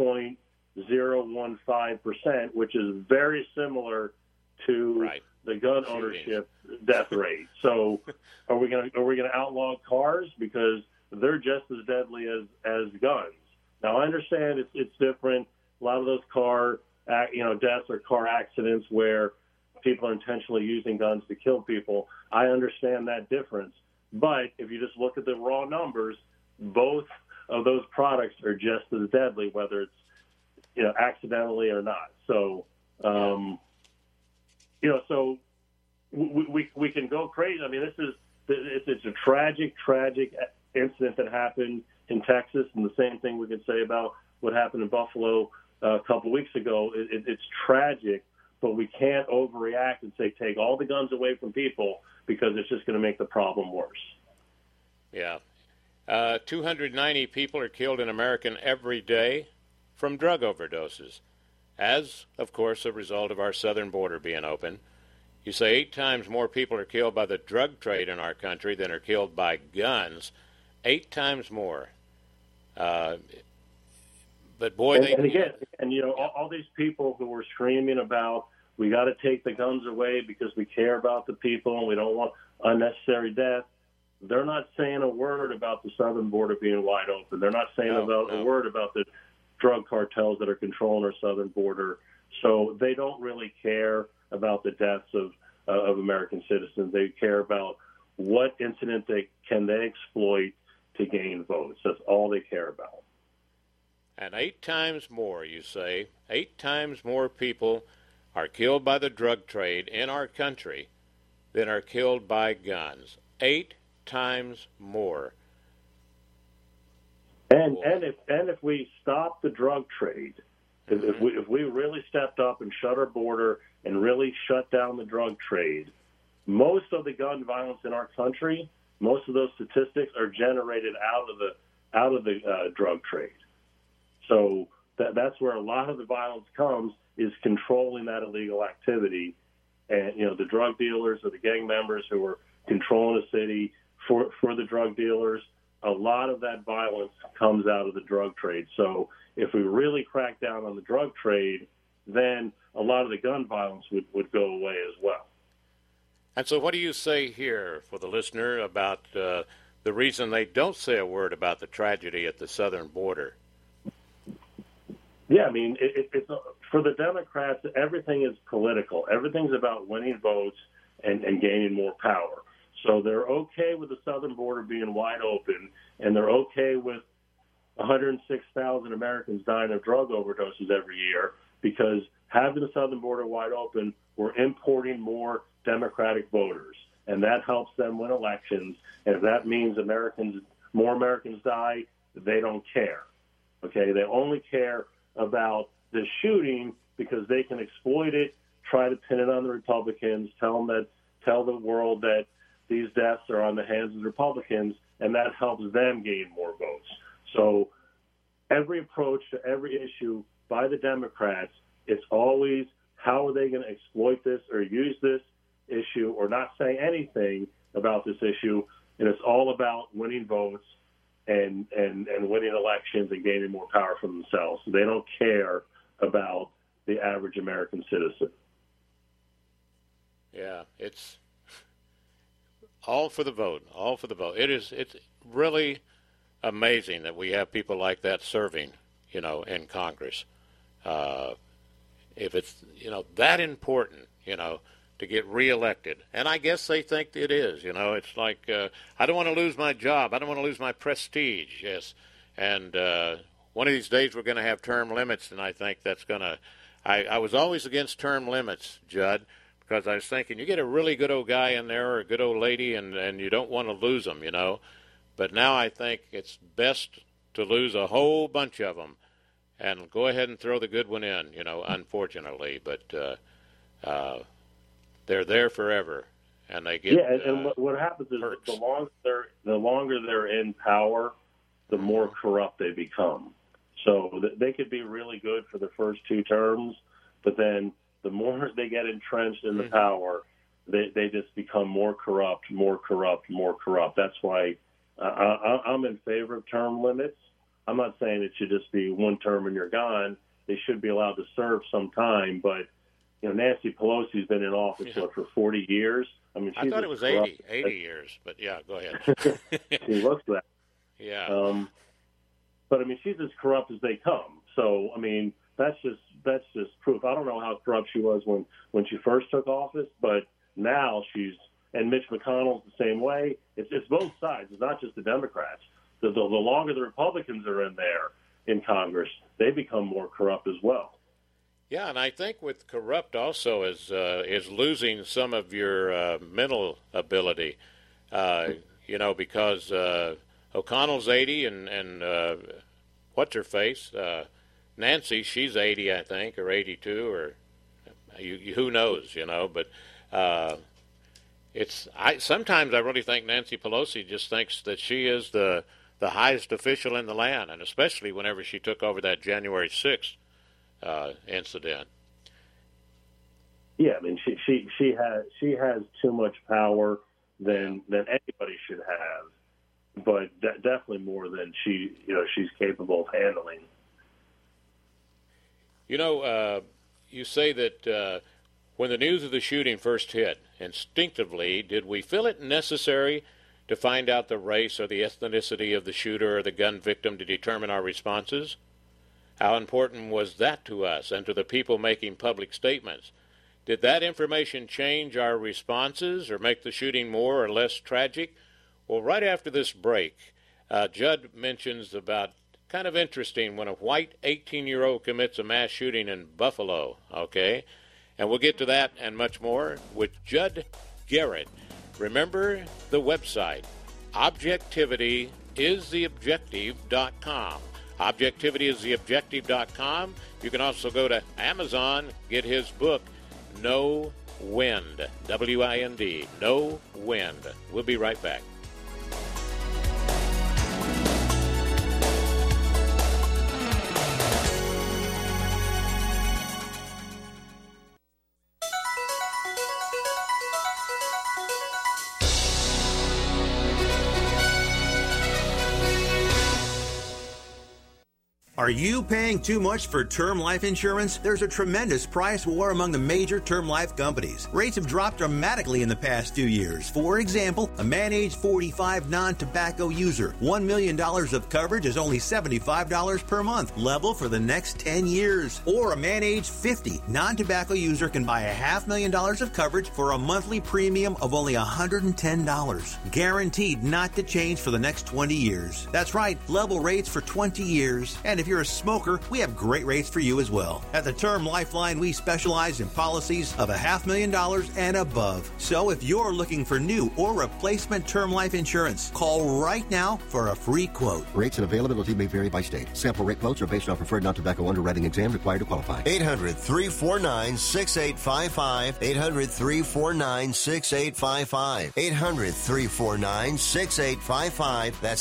0.015%, which is very similar to the gun ownership death rate. So, are we going to outlaw cars because they're just as deadly as guns? Now, I understand it's different. A lot of those deaths are car accidents where people are intentionally using guns to kill people. I understand that difference. But if you just look at the raw numbers, both of those products are just as deadly, whether it's accidentally or not. So, so we can go crazy. I mean, it's a tragic incident that happened in Texas, and the same thing we can say about what happened in Buffalo a couple weeks ago. It's tragic, but we can't overreact and say take all the guns away from people because it's just going to make the problem worse. Yeah. 290 people are killed in America every day from drug overdoses, as, of course, a result of our southern border being open. You say 8 times more people are killed by the drug trade in our country than are killed by guns. 8 times more. But boy, all these people who were screaming about we got to take the guns away because we care about the people and we don't want unnecessary death. They're not saying a word about the southern border being wide open. They're not saying a word about the drug cartels that are controlling our southern border. So they don't really care about the deaths of American citizens. They care about what incident they exploit to gain votes. That's all they care about. And 8 times more, you say, 8 times more people are killed by the drug trade in our country than are killed by guns. 8 times more. And if we stop the drug trade, if we really stepped up and shut our border and really shut down the drug trade, most of the gun violence in our country, most of those statistics are generated out of the drug trade. So that's where a lot of the violence comes, is controlling that illegal activity. And the drug dealers or the gang members who are controlling the city for the drug dealers. A lot of that violence comes out of the drug trade. So if we really crack down on the drug trade, then a lot of the gun violence would go away as well. And so what do you say here for the listener about the reason they don't say a word about the tragedy at the southern border? Yeah, I mean, it's for the Democrats, everything is political. Everything's about winning votes and gaining more power. So they're okay with the southern border being wide open, and they're okay with 106,000 Americans dying of drug overdoses every year, because having the southern border wide open, we're importing more Democratic voters, and that helps them win elections. And if that means more Americans die, they don't care. Okay, they only care about the shooting because they can exploit it, try to pin it on the Republicans, tell the world that these deaths are on the hands of the Republicans, and that helps them gain more votes. So every approach to every issue by the Democrats, it's always how are they going to exploit this or use this issue, or not say anything about this issue, and it's all about winning votes and winning elections and gaining more power for themselves. They don't care about the average American citizen. Yeah, it's all for the vote, all for the vote. It's really amazing that we have people like that serving, in Congress. If it's, that important, to get reelected. And I guess they think it is, It's like, I don't want to lose my job. I don't want to lose my prestige, yes. And one of these days we're going to have term limits, and I think that's going to – I was always against term limits, Judd, because I was thinking you get a really good old guy in there or a good old lady, and you don't want to lose them, But now I think it's best to lose a whole bunch of them and go ahead and throw the good one in, unfortunately. But they're there forever, and they get and what happens is the longer they're in power, the more corrupt they become. So they could be really good for the first two terms, but then the more they get entrenched in the power, they just become more corrupt. That's why I'm in favor of term limits. I'm not saying it should just be one term and you're gone. They should be allowed to serve some time, but Nancy Pelosi's been in office for 40 years. I mean, I thought it was 80 years, but yeah, go ahead. She looks that. Yeah. But I mean, she's as corrupt as they come. So I mean, that's just proof. I don't know how corrupt she was when she first took office, but now and Mitch McConnell's the same way. It's both sides. It's not just the Democrats. The longer the Republicans are in there in Congress, they become more corrupt as well. Yeah, and I think with corrupt also is losing some of your mental ability, because O'Connell's 80 and what's her face, Nancy, she's 80, I think, or 82, or who knows, But sometimes I really think Nancy Pelosi just thinks that she is the highest official in the land, and especially whenever she took over that January 6th incident. Yeah, I mean, she has too much power than anybody should have, but definitely more than she's capable of handling. You say that when the news of the shooting first hit, instinctively, did we feel it necessary to find out the race or the ethnicity of the shooter or the gun victim to determine our responses? How important was that to us and to the people making public statements? Did that information change our responses or make the shooting more or less tragic? Well, right after this break, Judd mentions about kind of interesting when a white 18-year-old commits a mass shooting in Buffalo, okay? And we'll get to that and much more with Judd Garrett. Remember the website, objectivityistheobjective.com. Objectivityistheobjective.com. You can also go to Amazon, get his book, No Wind, W-I-N-D, No Wind. We'll be right back. Are you paying too much for term life insurance? There's a tremendous price war among the major term life companies. Rates have dropped dramatically in the past few years. For example, a man age 45 non-tobacco user, $1 million of coverage is only $75 per month, level for the next 10 years. Or a man age 50 non-tobacco user can buy $500,000 of coverage for a monthly premium of only $110. Guaranteed not to change for the next 20 years. That's right, level rates for 20 years. And if you're a smoker, we have great rates for you as well. At the Term Lifeline, we specialize in policies of $500,000 and above. So if you're looking for new or replacement term life insurance, call right now for a free quote. Rates and availability may vary by state. Sample rate quotes are based on preferred non-tobacco underwriting exam required to qualify. 800-349-6855. 800-349-6855. 800-349-6855. That's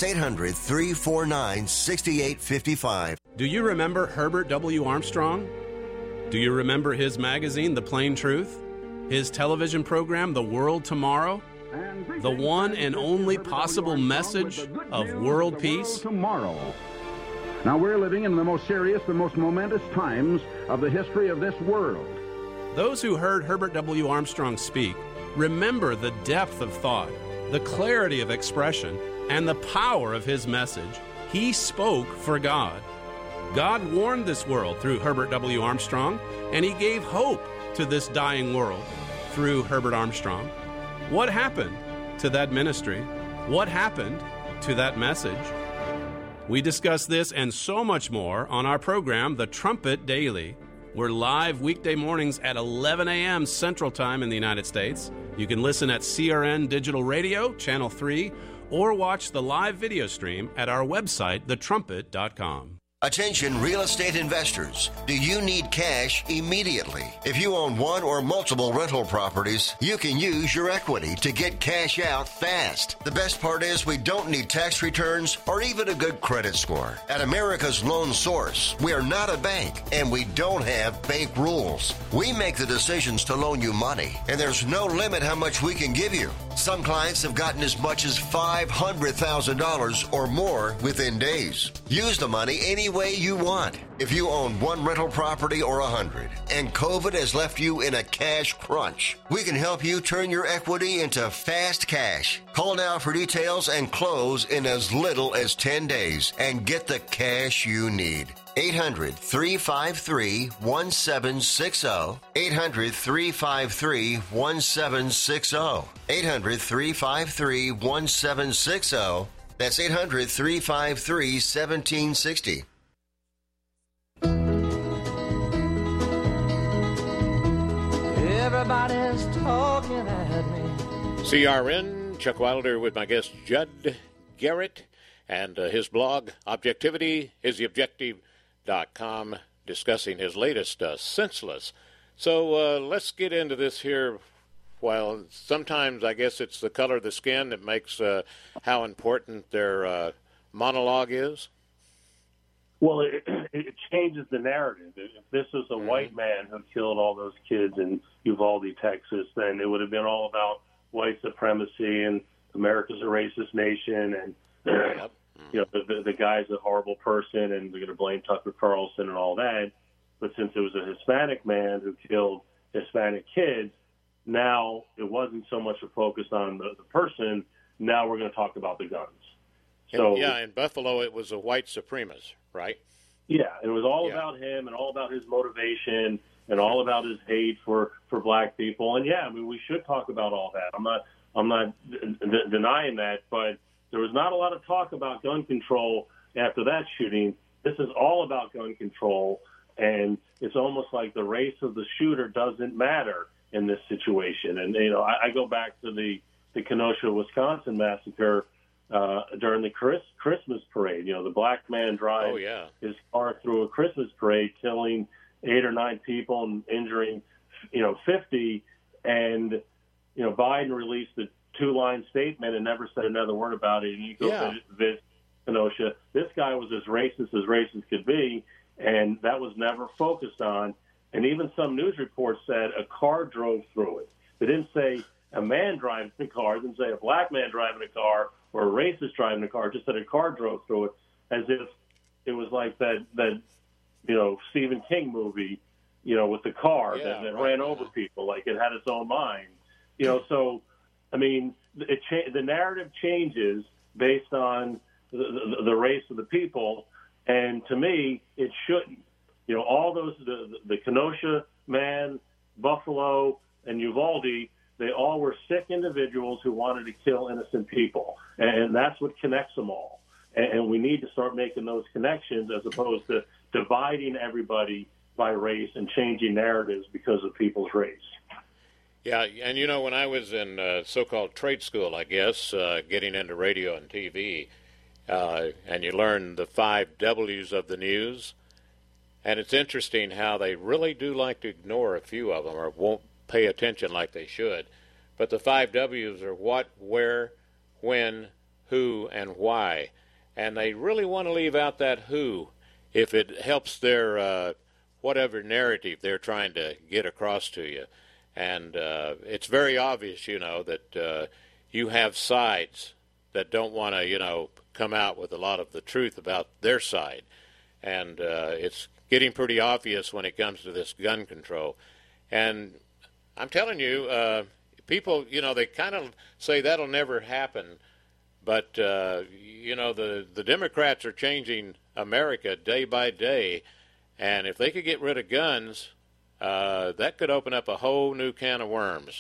800-349-6855. Do you remember Herbert W. Armstrong? Do you remember his magazine, The Plain Truth? His television program, The World Tomorrow? The one and only possible message of world peace? Tomorrow. Now we're living in the most serious, the most momentous times of the history of this world. Those who heard Herbert W. Armstrong speak remember the depth of thought, the clarity of expression, and the power of his message. He spoke for God. God warned this world through Herbert W. Armstrong, and he gave hope to this dying world through Herbert Armstrong. What happened to that ministry? What happened to that message? We discuss this and so much more on our program, The Trumpet Daily. We're live weekday mornings at 11 a.m. Central Time in the United States. You can listen at CRN Digital Radio, Channel 3, or watch the live video stream at our website, thetrumpet.com. Attention real estate investors. Do you need cash immediately? If you own one or multiple rental properties, you can use your equity to get cash out fast. The best part is we don't need tax returns or even a good credit score. At America's Loan Source, we are not a bank and we don't have bank rules. We make the decisions to loan you money, and there's no limit how much we can give you. Some clients have gotten as much as $500,000 or more within days. Use the money any way you want. If you own one rental property or 100 and COVID has left you in a cash crunch, we can help you turn your equity into fast cash. Call now for details and close in as little as 10 days and get the cash you need. 800-353-1760. 800-353-1760. 800-353-1760. That's 800-353-1760. Everybody's talking at me. CRN, Chuck Wilder with my guest Judd Garrett and his blog, objectivityistheobjective.com, discussing his latest, Senseless. So let's get into this here. Well, sometimes I guess it's the color of the skin that makes how important their monologue is. Well, it changes the narrative. If this was a white man who killed all those kids in Uvalde, Texas, then it would have been all about white supremacy and America's a racist nation, and you know the guy's a horrible person, and we're going to blame Tucker Carlson and all that. But since it was a Hispanic man who killed Hispanic kids, now it wasn't so much a focus on the person. Now we're going to talk about the guns. So yeah, in Buffalo it was a white supremacist, right? Yeah, it was all about him and all about his motivation and all about his hate for black people. And yeah, I mean, we should talk about all that. I'm not denying that, but there was not a lot of talk about gun control after that shooting. This is all about gun control, and it's almost like the race of the shooter doesn't matter in this situation. And you know, I go back to the Kenosha, Wisconsin massacre. During the Christmas parade, you know, the black man drives his car through a Christmas parade, killing 8 or 9 people and injuring, 50. And, Biden released a 2-line statement and never said another word about it. And you go visit Kenosha. This guy was as racist could be, and that was never focused on. And even some news reports said a car drove through it. They didn't say a man driving the car. They didn't say a black man driving a car or a racist driving a car. Just said a car drove through it, as if it was like that Stephen King movie, with the car that ran over people, like it had its own mind. So, I mean, the narrative changes based on the race of the people, and to me, it shouldn't. All those, the Kenosha man, Buffalo, and Uvalde, they all were sick individuals who wanted to kill innocent people, and that's what connects them all. And we need to start making those connections as opposed to dividing everybody by race and changing narratives because of people's race. Yeah, and when I was in so-called trade school, I guess, getting into radio and TV, and you learn the 5 W's of the news, and it's interesting how they really do like to ignore a few of them or won't pay attention like they should. But the 5 W's are what, where, when, who, and why. And they really want to leave out that who if it helps their whatever narrative they're trying to get across to you. And it's very obvious, that you have sides that don't want to, come out with a lot of the truth about their side. And it's getting pretty obvious when it comes to this gun control. And I'm telling you, people, they kind of say that'll never happen. But, the Democrats are changing America day by day. And if they could get rid of guns, that could open up a whole new can of worms.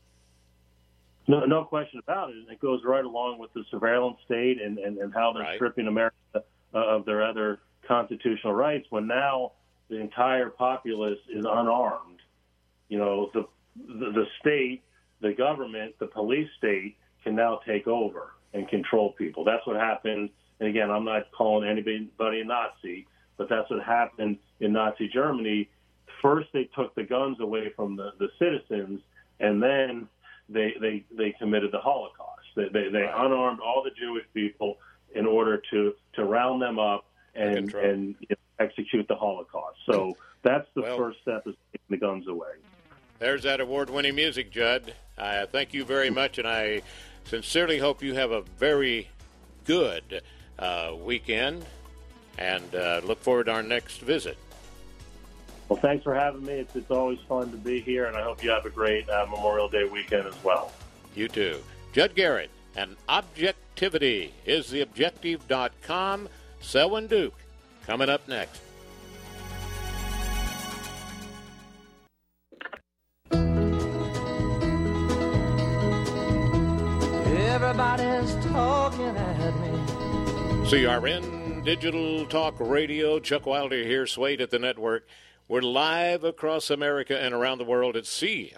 No question about it. And it goes right along with the surveillance state and how they're stripping America of their other constitutional rights when now the entire populace is unarmed. The state, the government, the police state can now take over and control people. That's what happened. And again, I'm not calling anybody a Nazi, but that's what happened in Nazi Germany. First, they took the guns away from the citizens, and then they committed the Holocaust. They unarmed all the Jewish people in order to round them up and execute the Holocaust. So that's the first step, is taking the guns away. There's that award-winning music, Judd. Thank you very much, and I sincerely hope you have a very good weekend, and look forward to our next visit. Well, thanks for having me. It's always fun to be here, and I hope you have a great Memorial Day weekend as well. You too. Judd Garrett, and Objectivity is theobjective.com. Selwyn Duke, coming up next. Everybody's talking at me. CRN Digital Talk Radio. Chuck Wilder here, Swade at the network. We're live across America and around the world at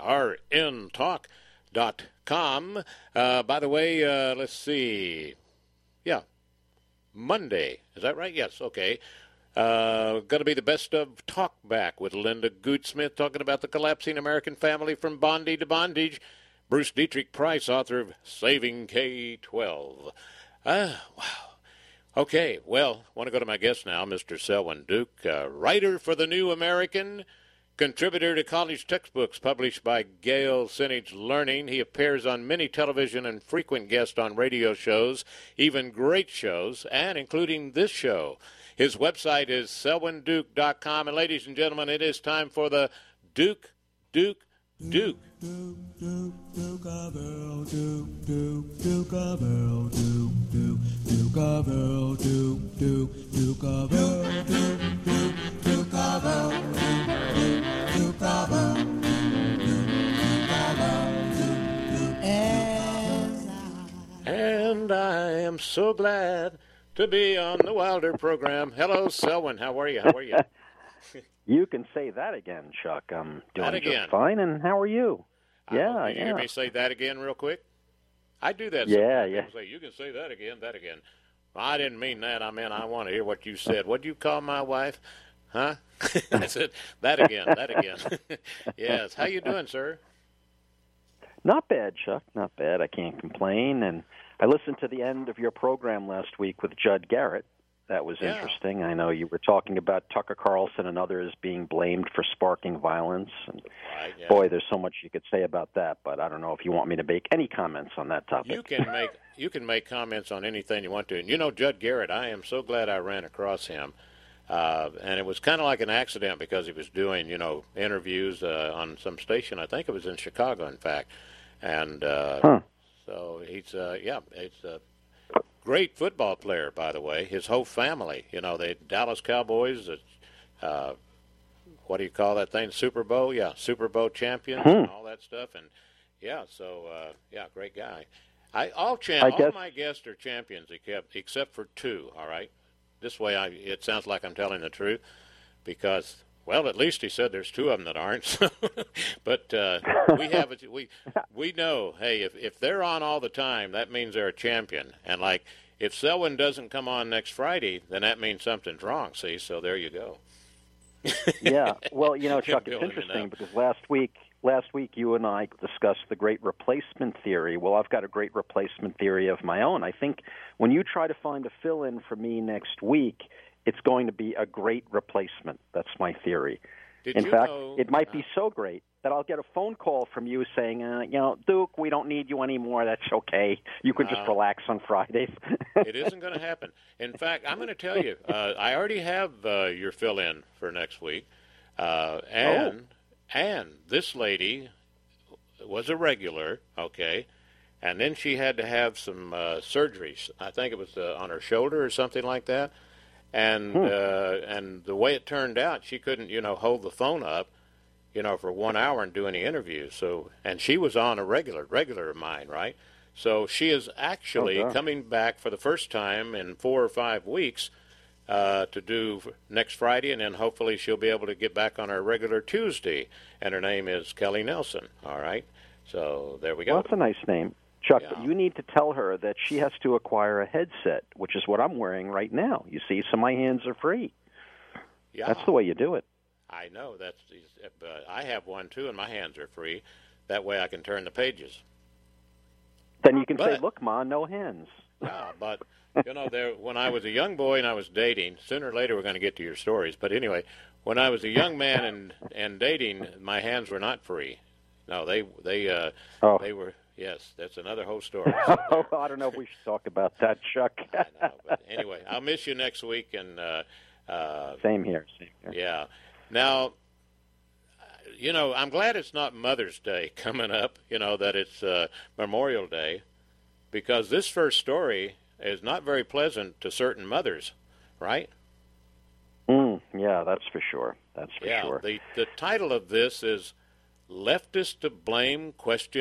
crntalk.com. By the way, let's see. Yeah, Monday. Is that right? Yes, okay. Going to be the best of Talk Back with Linda Goodsmith talking about the collapsing American family from bondage to bondage. Bruce Dietrich Price, author of Saving K-12. Wow. Okay, well, I want to go to my guest now, Mr. Selwyn Duke, writer for The New American, contributor to college textbooks published by Gale Sinnage Learning. He appears on many television and frequent guest on radio shows, even great shows, and including this show. His website is selwynduke.com. And ladies and gentlemen, it is time for the Duke. And I am so glad to be on the Wilder program. Hello, Selwyn. How are you? You can say that again, Chuck. I'm doing just fine, and how are you? Can you hear me say that again real quick? I do that sometimes. Yeah. People say, you can say that again. I didn't mean that. I meant I want to hear what you said. What'd you call my wife? Huh? I said, that again. Yes. How you doing, sir? Not bad, Chuck. Not bad. I can't complain. And I listened to the end of your program last week with Judd Garrett. That was interesting. I know you were talking about Tucker Carlson and others being blamed for sparking violence. And boy, there's so much you could say about that, but I don't know if you want me to make any comments on that topic. You can make comments on anything you want to. And you know, Judd Garrett, I am so glad I ran across him. And it was kind of like an accident because he was doing, interviews on some station. I think it was in Chicago, in fact. And so he's, it's a great football player, by the way. His whole family, the Dallas Cowboys, what do you call that thing, Super Bowl? Yeah, Super Bowl champions and all that stuff. And, great guy. All my guests are champions except for two, all right? This way, it sounds like I'm telling the truth, because, well, at least he said there's two of them that aren't. But we know, hey, if they're on all the time, that means they're a champion. And like, if Selwyn doesn't come on next Friday, then that means something's wrong. See, so there you go. Yeah, well, Chuck, it's interesting because last week you and I discussed the great replacement theory. Well, I've got a great replacement theory of my own. I think when you try to find a fill-in for me next week, it's going to be a great replacement. That's my theory. In fact, it might be so great that I'll get a phone call from you saying, Duke, we don't need you anymore. That's okay. You can just relax on Fridays. It isn't going to happen. In fact, I'm going to tell you, I already have your fill-in for next week. And this lady was a regular, okay, and then she had to have some surgeries. I think it was on her shoulder or something like that. And the way it turned out, she couldn't, hold the phone up, for 1 hour and do any interviews. So, and she was on a regular of mine, right? So she is actually coming back for the first time in 4 or 5 weeks to do next Friday, and then hopefully she'll be able to get back on our regular Tuesday. And her name is Kelly Nelson, all right? So there we go. Well, that's a nice name. Chuck, but you need to tell her that she has to acquire a headset, which is what I'm wearing right now. You see, so my hands are free. Yeah. That's the way you do it. I know. I have one, too, and my hands are free. That way I can turn the pages. Then you can say, look, Ma, no hands. Yeah, but, when I was a young boy and I was dating, sooner or later we're going to get to your stories, but anyway, when I was a young man and dating, my hands were not free. No, they were... Yes, that's another whole story. I don't know if we should talk about that, Chuck. I know, but anyway, I'll miss you next week. And Same here. Yeah. Now, I'm glad it's not Mother's Day coming up, that it's Memorial Day, because this first story is not very pleasant to certain mothers, right? Yeah, that's for sure. That's for sure. The title of this is Leftist to Blame, ?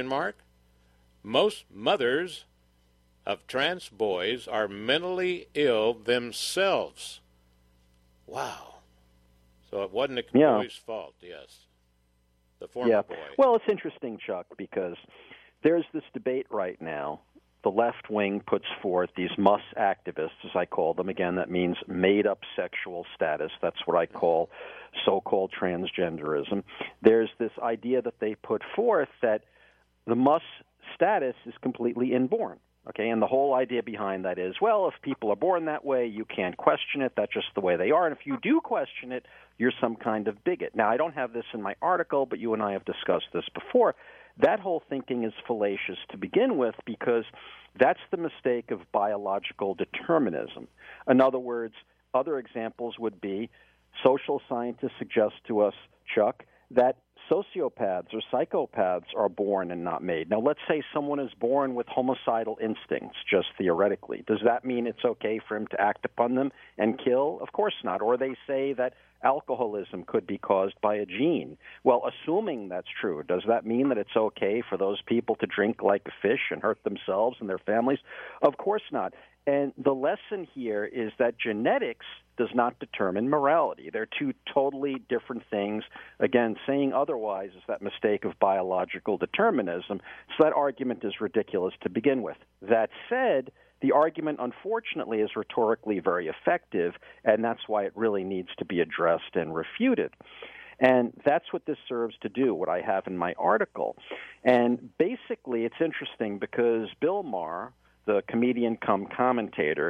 Most mothers of trans boys are mentally ill themselves. Wow. So it wasn't the boy's fault, yes. The former boy. Well, it's interesting, Chuck, because there's this debate right now. The left wing puts forth these mus activists, as I call them. Again, that means made-up sexual status. That's what I call so-called transgenderism. There's this idea that they put forth that the mus status is completely inborn, okay? And the whole idea behind that is, well, if people are born that way, you can't question it. That's just the way they are. And if you do question it, you're some kind of bigot. Now, I don't have this in my article, but you and I have discussed this before. That whole thinking is fallacious to begin with because that's the mistake of biological determinism. In other words, other examples would be social scientists suggest to us, Chuck, that sociopaths or psychopaths are born and not made. Now, let's say someone is born with homicidal instincts, just theoretically. Does that mean it's okay for him to act upon them and kill? Of course not. Or they say that alcoholism could be caused by a gene. Well, assuming that's true, does that mean that it's okay for those people to drink like a fish and hurt themselves and their families? Of course not. And the lesson here is that genetics does not determine morality. They're two totally different things. Again, saying otherwise is that mistake of biological determinism. So that argument is ridiculous to begin with. That said, the argument, unfortunately, is rhetorically very effective, and that's why it really needs to be addressed and refuted. And that's what this serves to do, what I have in my article. And basically, it's interesting because Bill Maher, the comedian cum commentator,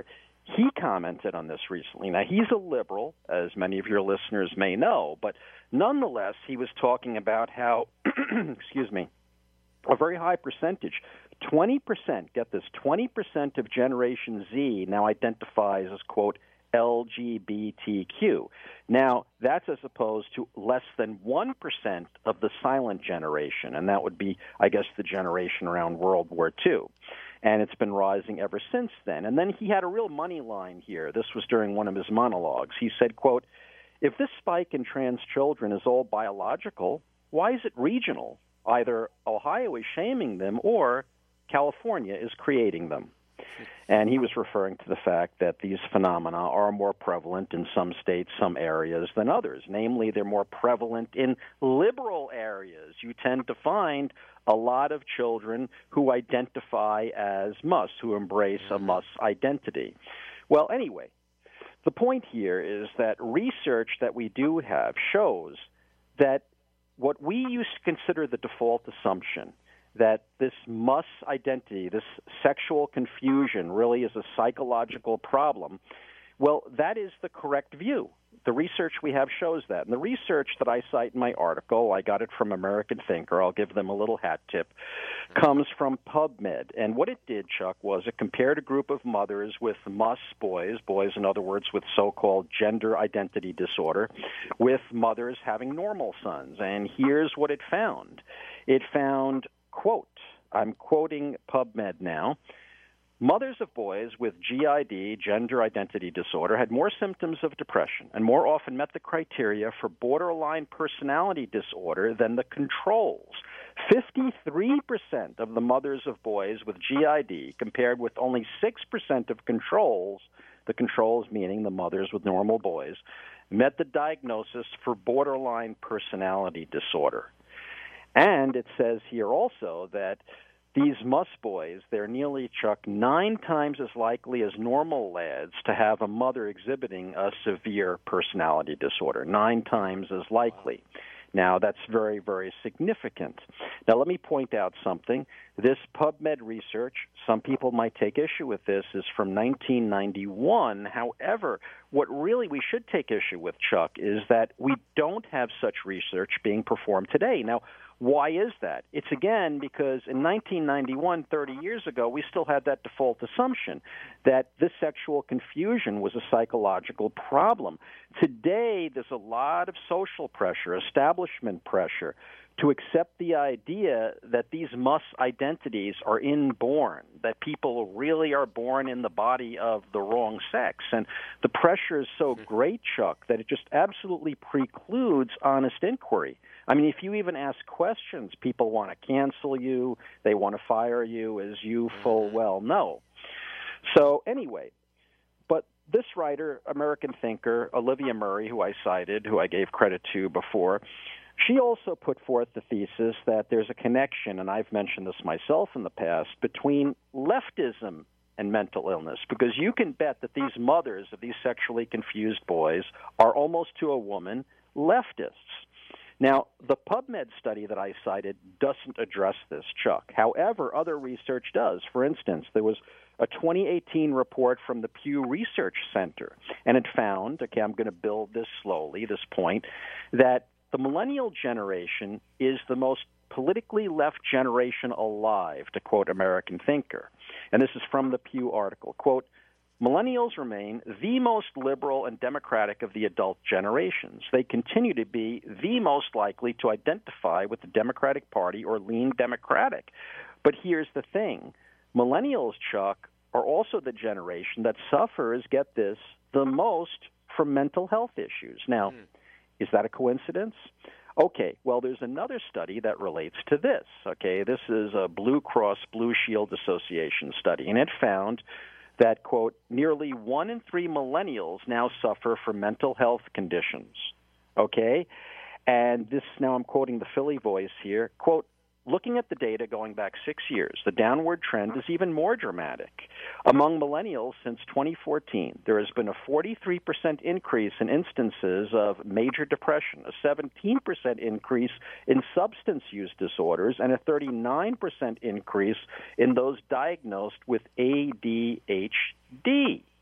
he commented on this recently. Now, he's a liberal, as many of your listeners may know, but nonetheless, he was talking about how, excuse me, a very high percentage, 20%, get this, 20% of Generation Z now identifies as, quote, LGBTQ. Now, that's as opposed to less than 1% of the silent generation, and that would be, I guess, the generation around World War II. And it's been rising ever since then. And then he had a real money line here. This was during one of his monologues. He said, quote, if this spike in trans children is all biological, why is it regional? Either Ohio is shaming them or California is creating them. And he was referring to the fact that these phenomena are more prevalent in some states, some areas than others. Namely, they're more prevalent in liberal areas. You tend to find a lot of children who identify as mus, who embrace a mus identity. Well, anyway, the point here is that research that we do have shows that what we used to consider the default assumption, that this mus identity, this sexual confusion, really is a psychological problem, well, that is the correct view. The research we have shows that. And the research that I cite in my article, I got it from American Thinker, I'll give them a little hat tip, comes from PubMed. And what it did, Chuck, was it compared a group of mothers with mus boys, in other words with so-called gender identity disorder, with mothers having normal sons. And here's what it found. It found, quote, I'm quoting PubMed now, mothers of boys with GID, gender identity disorder, had more symptoms of depression and more often met the criteria for borderline personality disorder than the controls. 53% of the mothers of boys with GID compared with only 6% of controls, the controls meaning the mothers with normal boys, met the diagnosis for borderline personality disorder. And it says here also that these mus boys, they're nearly, Chuck, 9 times as likely as normal lads to have a mother exhibiting a severe personality disorder, 9 times as likely. Now, that's very, very significant. Now, let me point out something. This PubMed research, some people might take issue with this, is from 1991. However, what really we should take issue with, Chuck, is that we don't have such research being performed today. Now, why is that? It's, again, because in 1991, 30 years ago, we still had that default assumption that this sexual confusion was a psychological problem. Today, there's a lot of social pressure, establishment pressure, to accept the idea that these mus identities are inborn, that people really are born in the body of the wrong sex. And the pressure is so great, Chuck, that it just absolutely precludes honest inquiry. I mean, if you even ask questions, people want to cancel you, they want to fire you, as you full well know. So anyway, but this writer, American Thinker, Olivia Murray, who I cited, who I gave credit to before, she also put forth the thesis that there's a connection, and I've mentioned this myself in the past, between leftism and mental illness, because you can bet that these mothers of these sexually confused boys are almost to a woman leftists. Now, the PubMed study that I cited doesn't address this, Chuck. However, other research does. For instance, there was a 2018 report from the Pew Research Center, and it found, okay, I'm going to build this slowly, this point, that the millennial generation is the most politically left generation alive, to quote American Thinker. And this is from the Pew article. Quote, millennials remain the most liberal and democratic of the adult generations. They continue to be the most likely to identify with the Democratic Party or lean Democratic. But here's the thing. Millennials, Chuck, are also the generation that suffers, get this, the most from mental health issues. Now, is that a coincidence? Okay, well, there's another study that relates to this. Okay, this is a Blue Cross Blue Shield Association study, and it found that, quote, nearly 1 in 3 millennials now suffer from mental health conditions. Okay? And this, now I'm quoting the Philly Voice here, quote, looking at the data going back 6 years, the downward trend is even more dramatic. Among millennials since 2014, there has been a 43% increase in instances of major depression, a 17% increase in substance use disorders, and a 39% increase in those diagnosed with ADHD.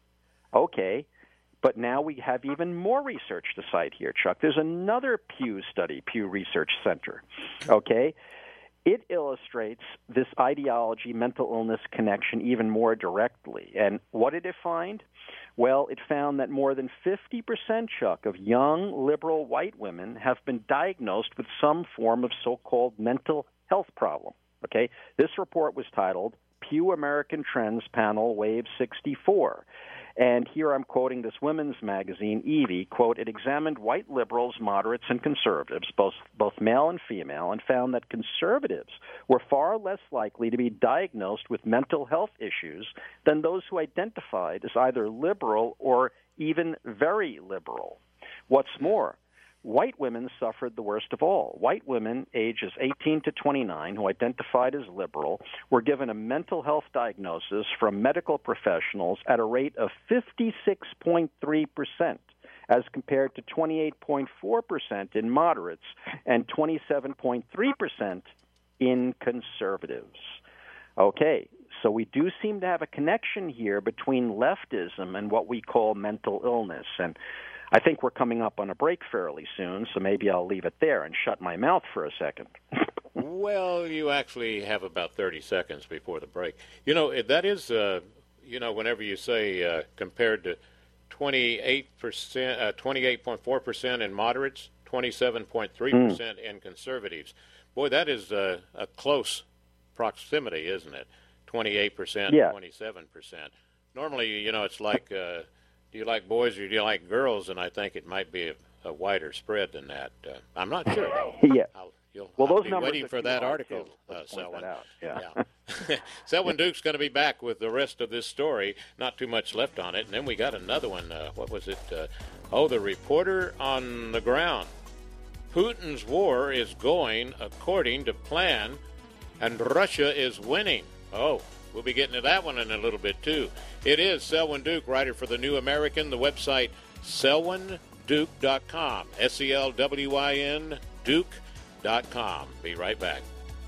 Okay, but now we have even more research to cite here, Chuck. There's another Pew study, Pew Research Center, okay? It illustrates this ideology, mental illness connection even more directly. And what did it find? Well, it found that more than 50%, Chuck, of young liberal white women have been diagnosed with some form of so-called mental health problem. Okay? This report was titled Pew American Trends Panel Wave 64. And here I'm quoting this women's magazine, Evie, quote, it examined white liberals, moderates, and conservatives, both male and female, and found that conservatives were far less likely to be diagnosed with mental health issues than those who identified as either liberal or even very liberal. What's more, white women suffered the worst of all. White women ages 18 to 29 who identified as liberal were given a mental health diagnosis from medical professionals at a rate of 56.3%, as compared to 28.4% in moderates and 27.3% in conservatives. Okay, so we do seem to have a connection here between leftism and what we call mental illness. And I think we're coming up on a break fairly soon, so maybe I'll leave it there and shut my mouth for a second. Well, you actually have about 30 seconds before the break. You know, that is, whenever you say compared to 28.4% in moderates, 27.3% in conservatives. Boy, that is a close proximity, isn't it? 28%, yeah. 27%. Normally, it's like... do you like boys or do you like girls? And I think it might be a wider spread than that. I'm not sure. Yeah. I'll those be numbers waiting for that article, Selwyn. Yeah. Selwyn Duke's going to be back with the rest of this story. Not too much left on it. And then we got another one. What was it? The reporter on the ground. Putin's war is going according to plan, and Russia is winning. Oh, we'll be getting to that one in a little bit, too. It is Selwyn Duke, writer for The New American. The website, selwynduke.com, SELWYN, Duke.com. Be right back.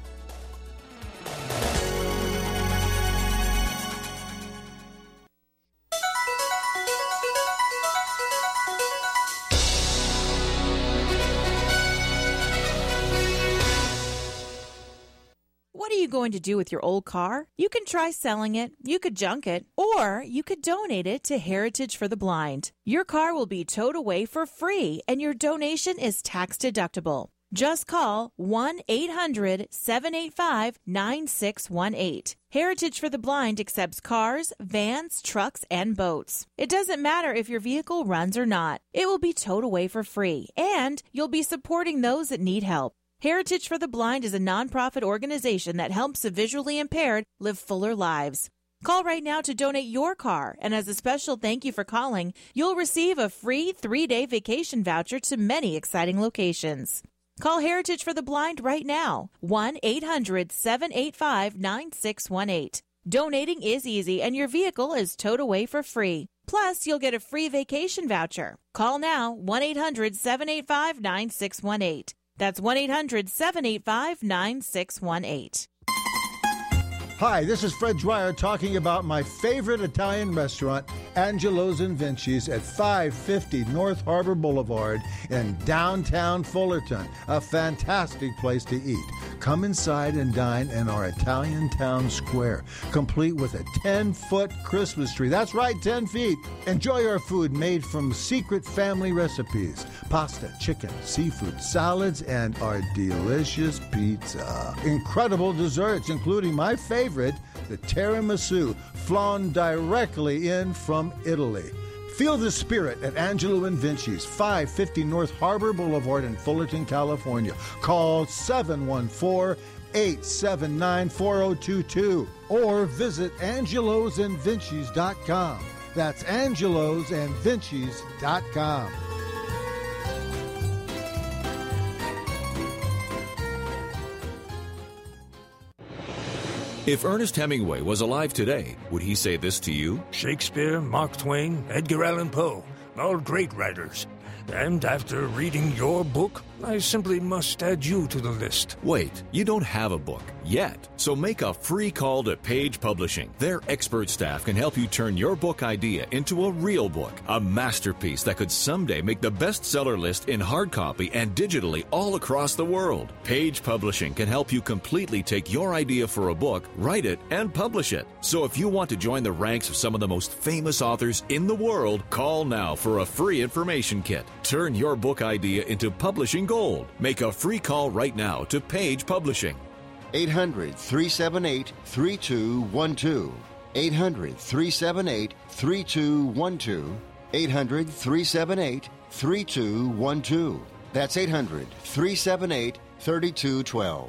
What are you going to do with your old car? You can try selling it, you could junk it, or you could donate it to Heritage for the Blind. Your car will be towed away for free, and your donation is tax deductible. Just call 1-800-785-9618. Heritage for the Blind accepts cars, vans, trucks, and boats. It doesn't matter if your vehicle runs or not. It will be towed away for free, and you'll be supporting those that need help. Heritage for the Blind is a nonprofit organization that helps the visually impaired live fuller lives. Call right now to donate your car, and as a special thank you for calling, you'll receive a free 3-day vacation voucher to many exciting locations. Call Heritage for the Blind right now, 1-800-785-9618. Donating is easy, and your vehicle is towed away for free. Plus, you'll get a free vacation voucher. Call now, 1-800-785-9618. That's 1-800-785-9618. Hi, this is Fred Dwyer talking about my favorite Italian restaurant, Angelo's and Vinci's at 550 North Harbor Boulevard in downtown Fullerton. A fantastic place to eat. Come inside and dine in our Italian town square, complete with a 10-foot Christmas tree. That's right, 10 feet. Enjoy our food made from secret family recipes. Pasta, chicken, seafood, salads, and our delicious pizza. Incredible desserts, including my favorite, the tiramisu, flown directly in from Italy. Feel the spirit at Angelo and Vinci's, 550 North Harbor Boulevard in Fullerton, California. Call 714-879-4022 or visit angelosandvincis.com. That's angelosandvincis.com. If Ernest Hemingway was alive today, would he say this to you? Shakespeare, Mark Twain, Edgar Allan Poe, all great writers. And after reading your book, I simply must add you to the list. Wait, you don't have a book yet. So make a free call to Page Publishing. Their expert staff can help you turn your book idea into a real book, a masterpiece that could someday make the bestseller list in hard copy and digitally all across the world. Page Publishing can help you completely take your idea for a book, write it, and publish it. So if you want to join the ranks of some of the most famous authors in the world, call now for a free information kit. Turn your book idea into publishing gold. Make a free call right now to Page Publishing. 800-378-3212. 800-378-3212. 800-378-3212. That's 800-378-3212.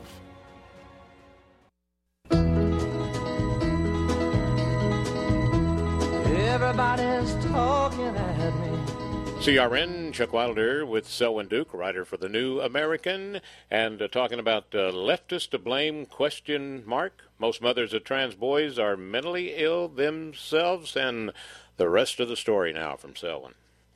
Everybody's talking at me. CRN, Chuck Wilder with Selwyn Duke, writer for the New American, and talking about leftist to blame question mark. Most mothers of trans boys are mentally ill themselves, and the rest of the story now from Selwyn.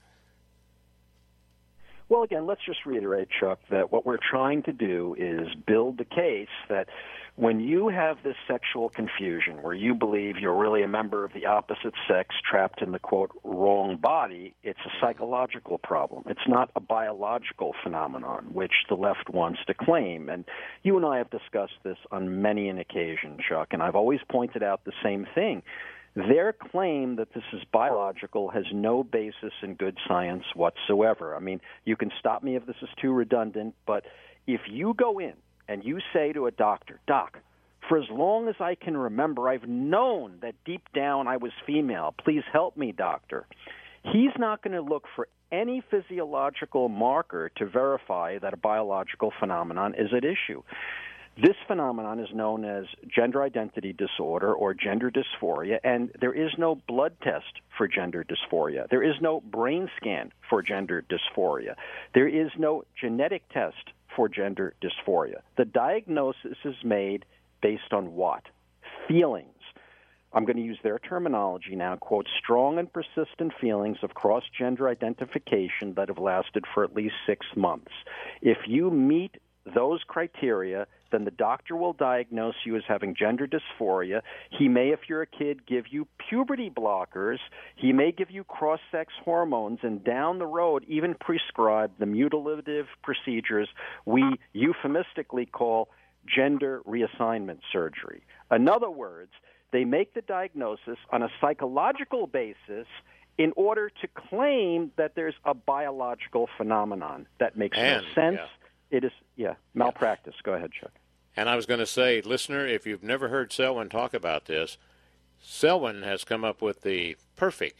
Well, again, let's just reiterate, Chuck, that what we're trying to do is build the case that when you have this sexual confusion where you believe you're really a member of the opposite sex trapped in the, quote, wrong body, it's a psychological problem. It's not a biological phenomenon, which the left wants to claim. And you and I have discussed this on many an occasion, Chuck, and I've always pointed out the same thing. Their claim that this is biological has no basis in good science whatsoever. I mean, you can stop me if this is too redundant, but if you go in and you say to a doctor, Doc, for as long as I can remember, I've known that deep down I was female. Please help me, doctor. He's not going to look for any physiological marker to verify that a biological phenomenon is at issue. This phenomenon is known as gender identity disorder or gender dysphoria, and there is no blood test for gender dysphoria. There is no brain scan for gender dysphoria. There is no genetic test for gender dysphoria. The diagnosis is made based on what? Feelings. I'm going to use their terminology now, quote, strong and persistent feelings of cross-gender identification that have lasted for at least 6 months. If you meet those criteria, then the doctor will diagnose you as having gender dysphoria. He may, if you're a kid, give you puberty blockers. He may give you cross-sex hormones, and down the road even prescribe the mutilative procedures we euphemistically call gender reassignment surgery. In other words, they make the diagnosis on a psychological basis in order to claim that there's a biological phenomenon. That makes no sense. Yeah. It is, malpractice. Go ahead, Chuck. And I was going to say, listener, if you've never heard Selwyn talk about this, Selwyn has come up with the perfect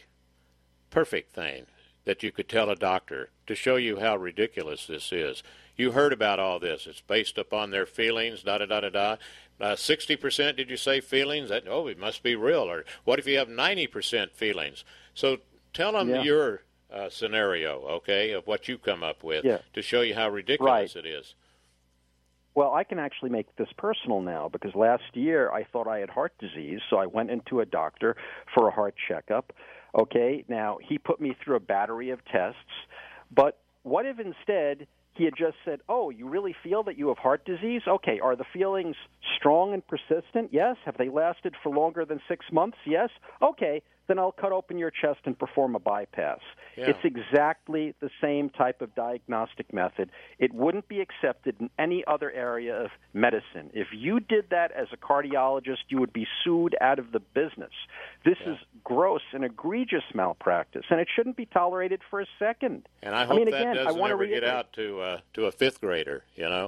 thing that you could tell a doctor to show you how ridiculous this is. You heard about all this. It's based upon their feelings, da-da-da-da-da. 60%, did you say, feelings? It must be real. Or what if you have 90% feelings? So tell them your scenario, okay, of what you come up with to show you how ridiculous it is. Well, I can actually make this personal now because last year I thought I had heart disease, so I went into a doctor for a heart checkup. Okay, now he put me through a battery of tests, but what if instead he had just said, oh, you really feel that you have heart disease? Okay, are the feelings strong and persistent? Yes. Have they lasted for longer than 6 months? Yes. Okay, then I'll cut open your chest and perform a bypass. Yeah. It's exactly the same type of diagnostic method. It wouldn't be accepted in any other area of medicine. If you did that as a cardiologist, you would be sued out of the business. This is gross and egregious malpractice, and it shouldn't be tolerated for a second. And I hope that doesn't ever get out to a fifth grader,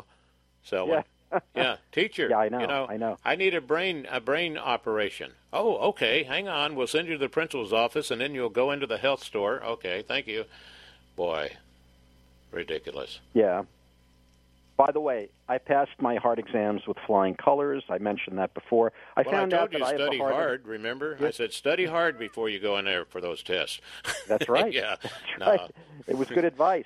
So teacher. Yeah, I know. I need a brain operation. Oh, okay. Hang on. We'll send you to the principal's office, and then you'll go into the health store. Okay, thank you. Boy, ridiculous. Yeah. By the way, I passed my heart exams with flying colors. I mentioned that before. I found out that I have study hard. Remember, I said study hard before you go in there for those tests. That's right. Yeah, that's right. It was good advice.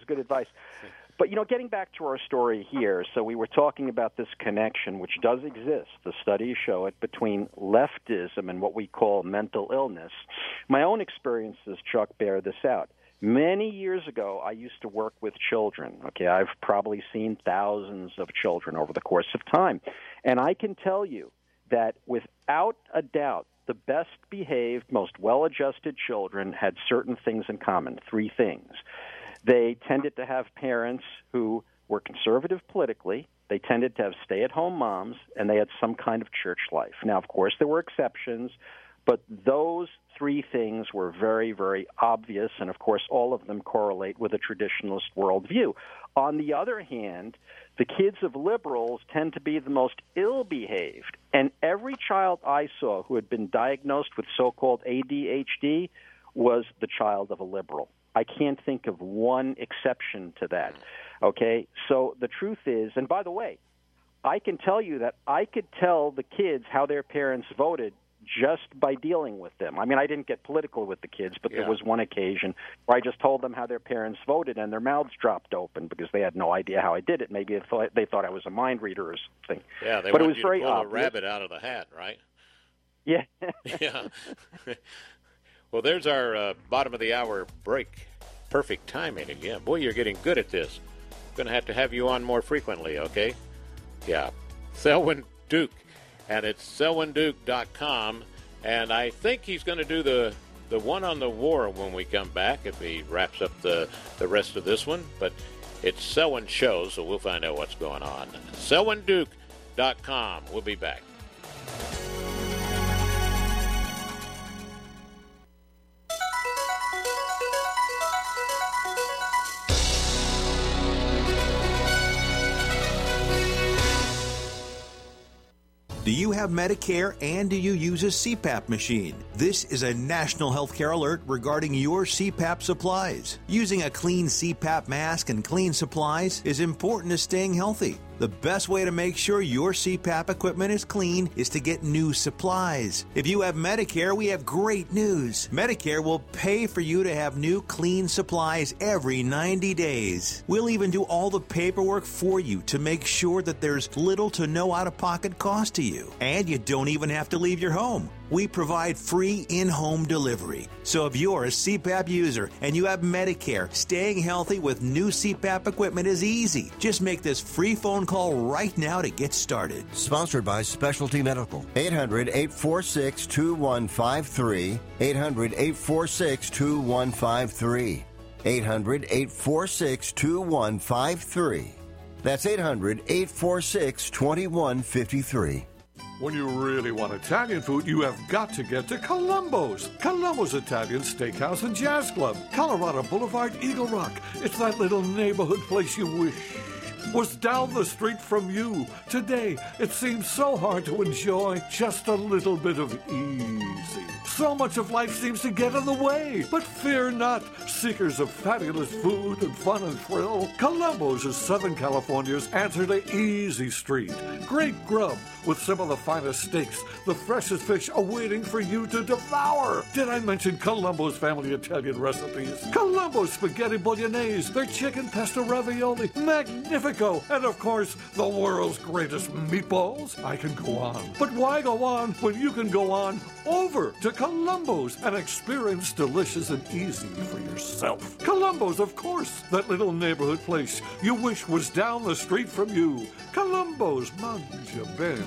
But, getting back to our story here, so we were talking about this connection, which does exist. The studies show it, between leftism and what we call mental illness. My own experiences, Chuck, bear this out. Many years ago, I used to work with children. Okay, I've probably seen thousands of children over the course of time. And I can tell you that without a doubt, the best behaved, most well-adjusted children had certain things in common, 3 things. They tended to have parents who were conservative politically. They tended to have stay-at-home moms, and they had some kind of church life. Now, of course, there were exceptions, but those 3 things were very, very obvious, and of course, all of them correlate with a traditionalist worldview. On the other hand, the kids of liberals tend to be the most ill-behaved, and every child I saw who had been diagnosed with so-called ADHD was the child of a liberal. I can't think of one exception to that. Okay, so the truth is, and by the way, I can tell you that I could tell the kids how their parents voted just by dealing with them. I mean, I didn't get political with the kids, but there was one occasion where I just told them how their parents voted, and their mouths dropped open because they had no idea how I did it. Maybe they thought I was a mind reader or something. Yeah, they but want it was you very to pull obvious. a rabbit out of the hat, right? Yeah. Yeah. Well, there's our bottom of the hour break. Perfect timing again. Boy, you're getting good at this. Going to have you on more frequently, okay? Yeah. Selwyn Duke. And it's selwynduke.com. And I think he's going to do the one on the war when we come back, if he wraps up the rest of this one. But it's Selwyn Show, so we'll find out what's going on. selwynduke.com. We'll be back. Do you have Medicare and do you use a CPAP machine? This is a national healthcare alert regarding your CPAP supplies. Using a clean CPAP mask and clean supplies is important to staying healthy. The best way to make sure your CPAP equipment is clean is to get new supplies. If you have Medicare, we have great news. Medicare will pay for you to have new clean supplies every 90 days. We'll even do all the paperwork for you to make sure that there's little to no out-of-pocket cost to you. And you don't even have to leave your home. We provide free in-home delivery. So if you're a CPAP user and you have Medicare, staying healthy with new CPAP equipment is easy. Just make this free phone call right now to get started. Sponsored by Specialty Medical. 800-846-2153. 800-846-2153. 800-846-2153. That's 800-846-2153. When you really want Italian food, you have got to get to Columbo's. Columbo's Italian Steakhouse and Jazz Club, Colorado Boulevard, Eagle Rock. It's that little neighborhood place you wish was down the street from you. Today, it seems so hard to enjoy just a little bit of easy. So much of life seems to get in the way. But fear not, seekers of fabulous food and fun and thrill. Columbo's is Southern California's answer to Easy Street. Great grub with some of the finest steaks, the freshest fish awaiting for you to devour. Did I mention Columbo's family Italian recipes? Columbo's spaghetti bolognese, their chicken pesto ravioli, magnifico, and of course, the world's greatest meatballs. I can go on. But why go on when you can go on over to Columbo's and experience delicious and easy for yourself? Columbo's, of course, that little neighborhood place you wish was down the street from you. Columbo's, mangia bene.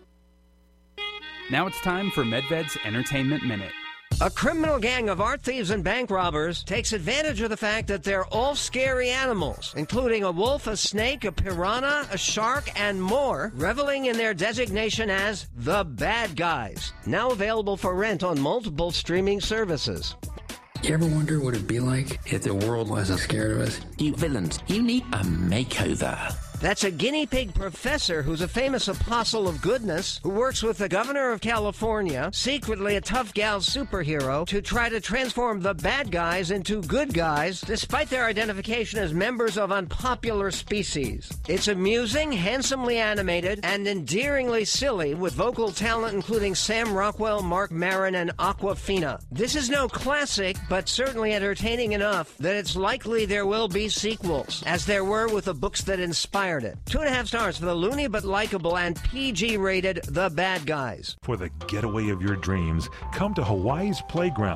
Now it's time for MedVed's Entertainment Minute. A criminal gang of art thieves and bank robbers takes advantage of the fact that they're all scary animals, including a wolf, a snake, a piranha, a shark, and more, reveling in their designation as the bad guys. Now available for rent on multiple streaming services. You ever wonder what it'd be like if the world wasn't scared of us? You villains, you need a makeover. That's a guinea pig professor who's a famous apostle of goodness who works with the governor of California, secretly a tough gal superhero, to try to transform the bad guys into good guys despite their identification as members of unpopular species. It's amusing, handsomely animated, and endearingly silly with vocal talent including Sam Rockwell, Mark Maron, and Aquafina. This is no classic, but certainly entertaining enough that it's likely there will be sequels, as there were with the books that inspired it. 2.5 stars for the loony but likable and PG-rated The Bad Guys. For the getaway of your dreams, come to Hawaii's Playground.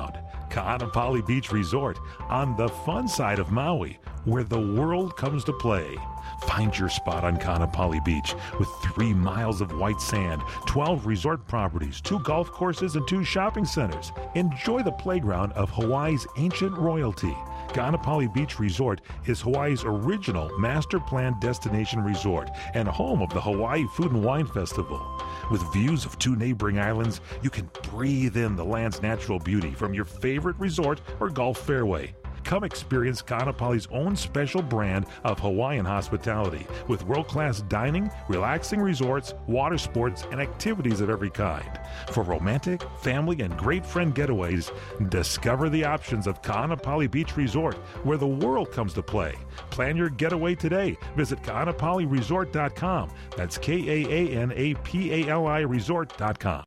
Ka'anapali Beach Resort on the fun side of Maui, where the world comes to play. Find your spot on Ka'anapali Beach with 3 miles of white sand, 12 resort properties, 2 golf courses, and 2 shopping centers. Enjoy the playground of Hawaii's ancient royalty. Ka'anapali Beach Resort is Hawaii's original master planned destination resort and home of the Hawaii Food and Wine Festival. With views of 2 neighboring islands, you can breathe in the land's natural beauty from your favorite resort or golf fairway. Come experience Ka'anapali's own special brand of Hawaiian hospitality with world-class dining, relaxing resorts, water sports, and activities of every kind. For romantic, family, and great friend getaways, discover the options of Ka'anapali Beach Resort, where the world comes to play. Plan your getaway today. Visit Ka'anapaliResort.com. That's KAANAPALI Resort.com.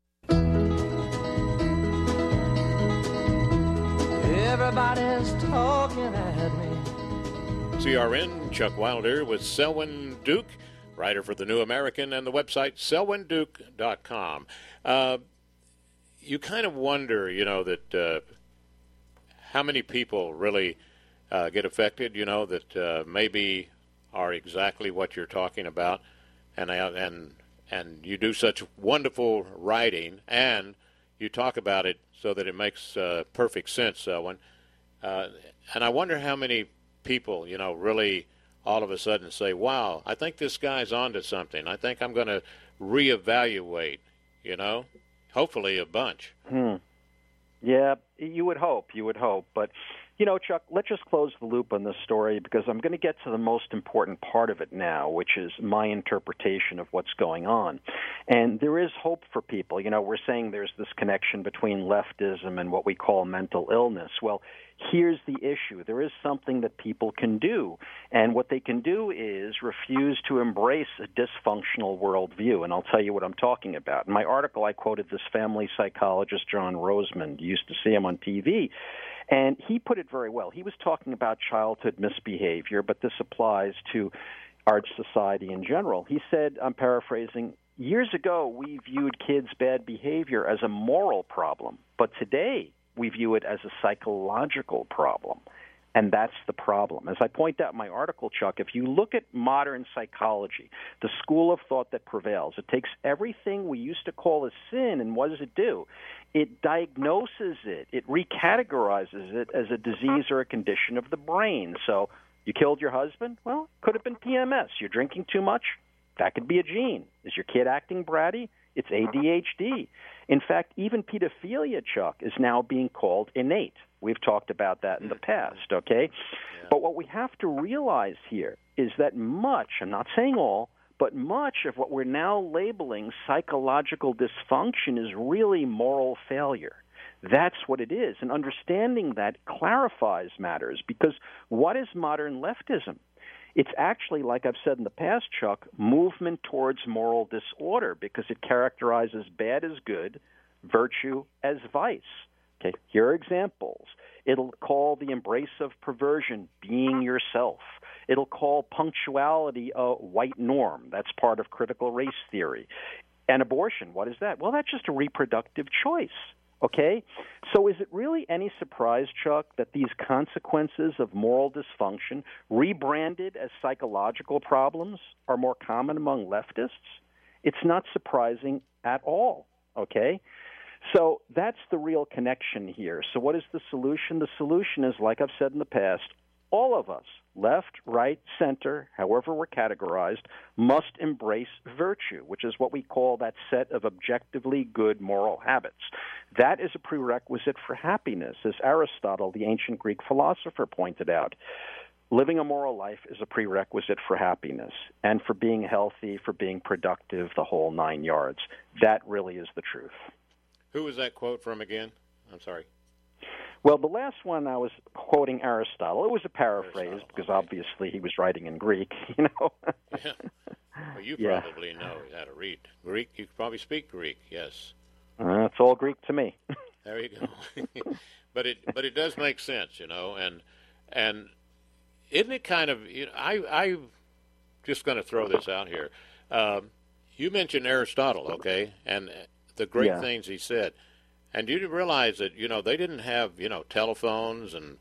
Everybody's talking at me. CRN, Chuck Wilder with Selwyn Duke, writer for The New American and the website selwynduke.com. You kind of wonder, that how many people really get affected, that maybe are exactly what you're talking about, and you do such wonderful writing, and you talk about it so that it makes perfect sense, Selwyn. And I wonder how many people, really all of a sudden say, wow, I think this guy's onto something. I think I'm going to reevaluate, hopefully a bunch. Yeah, you would hope. But, Chuck, let's just close the loop on this story because I'm going to get to the most important part of it now, which is my interpretation of what's going on. And there is hope for people. We're saying there's this connection between leftism and what we call mental illness. Well, here's the issue. There is something that people can do. And what they can do is refuse to embrace a dysfunctional worldview. And I'll tell you what I'm talking about. In my article, I quoted this family psychologist, John Rosemond. You used to see him on TV. And he put it very well. He was talking about childhood misbehavior, but this applies to our society in general. He said, I'm paraphrasing, years ago we viewed kids' bad behavior as a moral problem, but today we view it as a psychological problem. And that's the problem. As I point out in my article, Chuck, if you look at modern psychology, the school of thought that prevails, it takes everything we used to call a sin, and what does it do? It diagnoses it. It recategorizes it as a disease or a condition of the brain. So you killed your husband? Well, could have been PMS. You're drinking too much? That could be a gene. Is your kid acting bratty? It's ADHD. In fact, even pedophilia, Chuck, is now being called innate. We've talked about that in the past, okay? Yeah. But what we have to realize here is that much, I'm not saying all, but much of what we're now labeling psychological dysfunction is really moral failure. That's what it is. And understanding that clarifies matters because what is modern leftism? It's actually, like I've said in the past, Chuck, movement towards moral disorder because it characterizes bad as good, virtue as vice. Okay, here are examples. It'll call the embrace of perversion being yourself. It'll call punctuality a white norm. That's part of critical race theory. And abortion, what is that? Well, that's just a reproductive choice. Okay? So is it really any surprise, Chuck, that these consequences of moral dysfunction, rebranded as psychological problems, are more common among leftists? It's not surprising at all. Okay? So that's the real connection here. So what is the solution? The solution is, like I've said in the past, all of us, left, right, center, however we're categorized, must embrace virtue, which is what we call that set of objectively good moral habits. That is a prerequisite for happiness, as Aristotle, the ancient Greek philosopher, pointed out. Living a moral life is a prerequisite for happiness and for being healthy, for being productive, the whole 9 yards. That really is the truth. Who was that quote from again? I'm sorry. Well, the last one I was quoting Aristotle. It was a paraphrase because obviously he was writing in Greek, Yeah. Well, you probably know how to read Greek. You probably speak Greek, yes. It's all Greek to me. There you go. But it does make sense, and isn't it kind of, I just going to throw this out here. You mentioned Aristotle, okay, and the great things he said. And you realize that, they didn't have, telephones and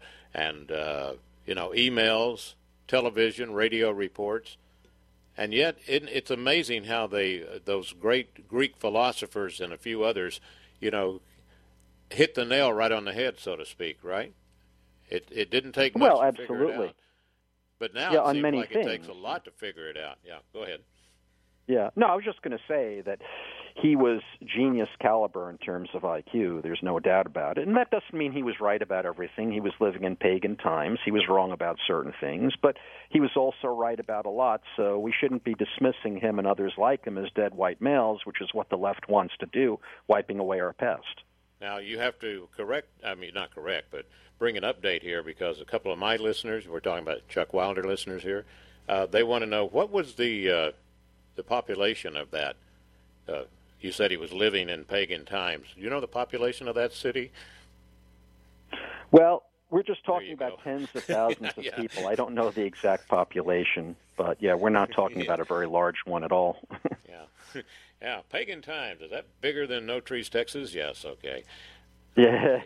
emails, television, radio reports. And yet it's amazing how those great Greek philosophers and a few others, hit the nail right on the head, so to speak, right? It didn't take much to figure it out. But now it seems like it takes a lot to figure it out. Yeah, go ahead. Yeah. No, I was just going to say that he was genius caliber in terms of IQ. There's no doubt about it. And that doesn't mean he was right about everything. He was living in pagan times. He was wrong about certain things, but he was also right about a lot. So we shouldn't be dismissing him and others like him as dead white males, which is what the left wants to do, wiping away our past. Now, you have to not correct, but bring an update here, because a couple of my listeners, we're talking about Chuck Wilder listeners here, they want to know, what was the population of that? You said he was living in pagan times. Do you know the population of that city? Well, we're just talking about tens of thousands of people. I don't know the exact population, but yeah, we're not talking about a very large one at all. Yeah. Yeah, pagan times. Is that bigger than No Trees, Texas? Yes, okay. Yeah.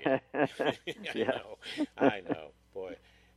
I know. Boy.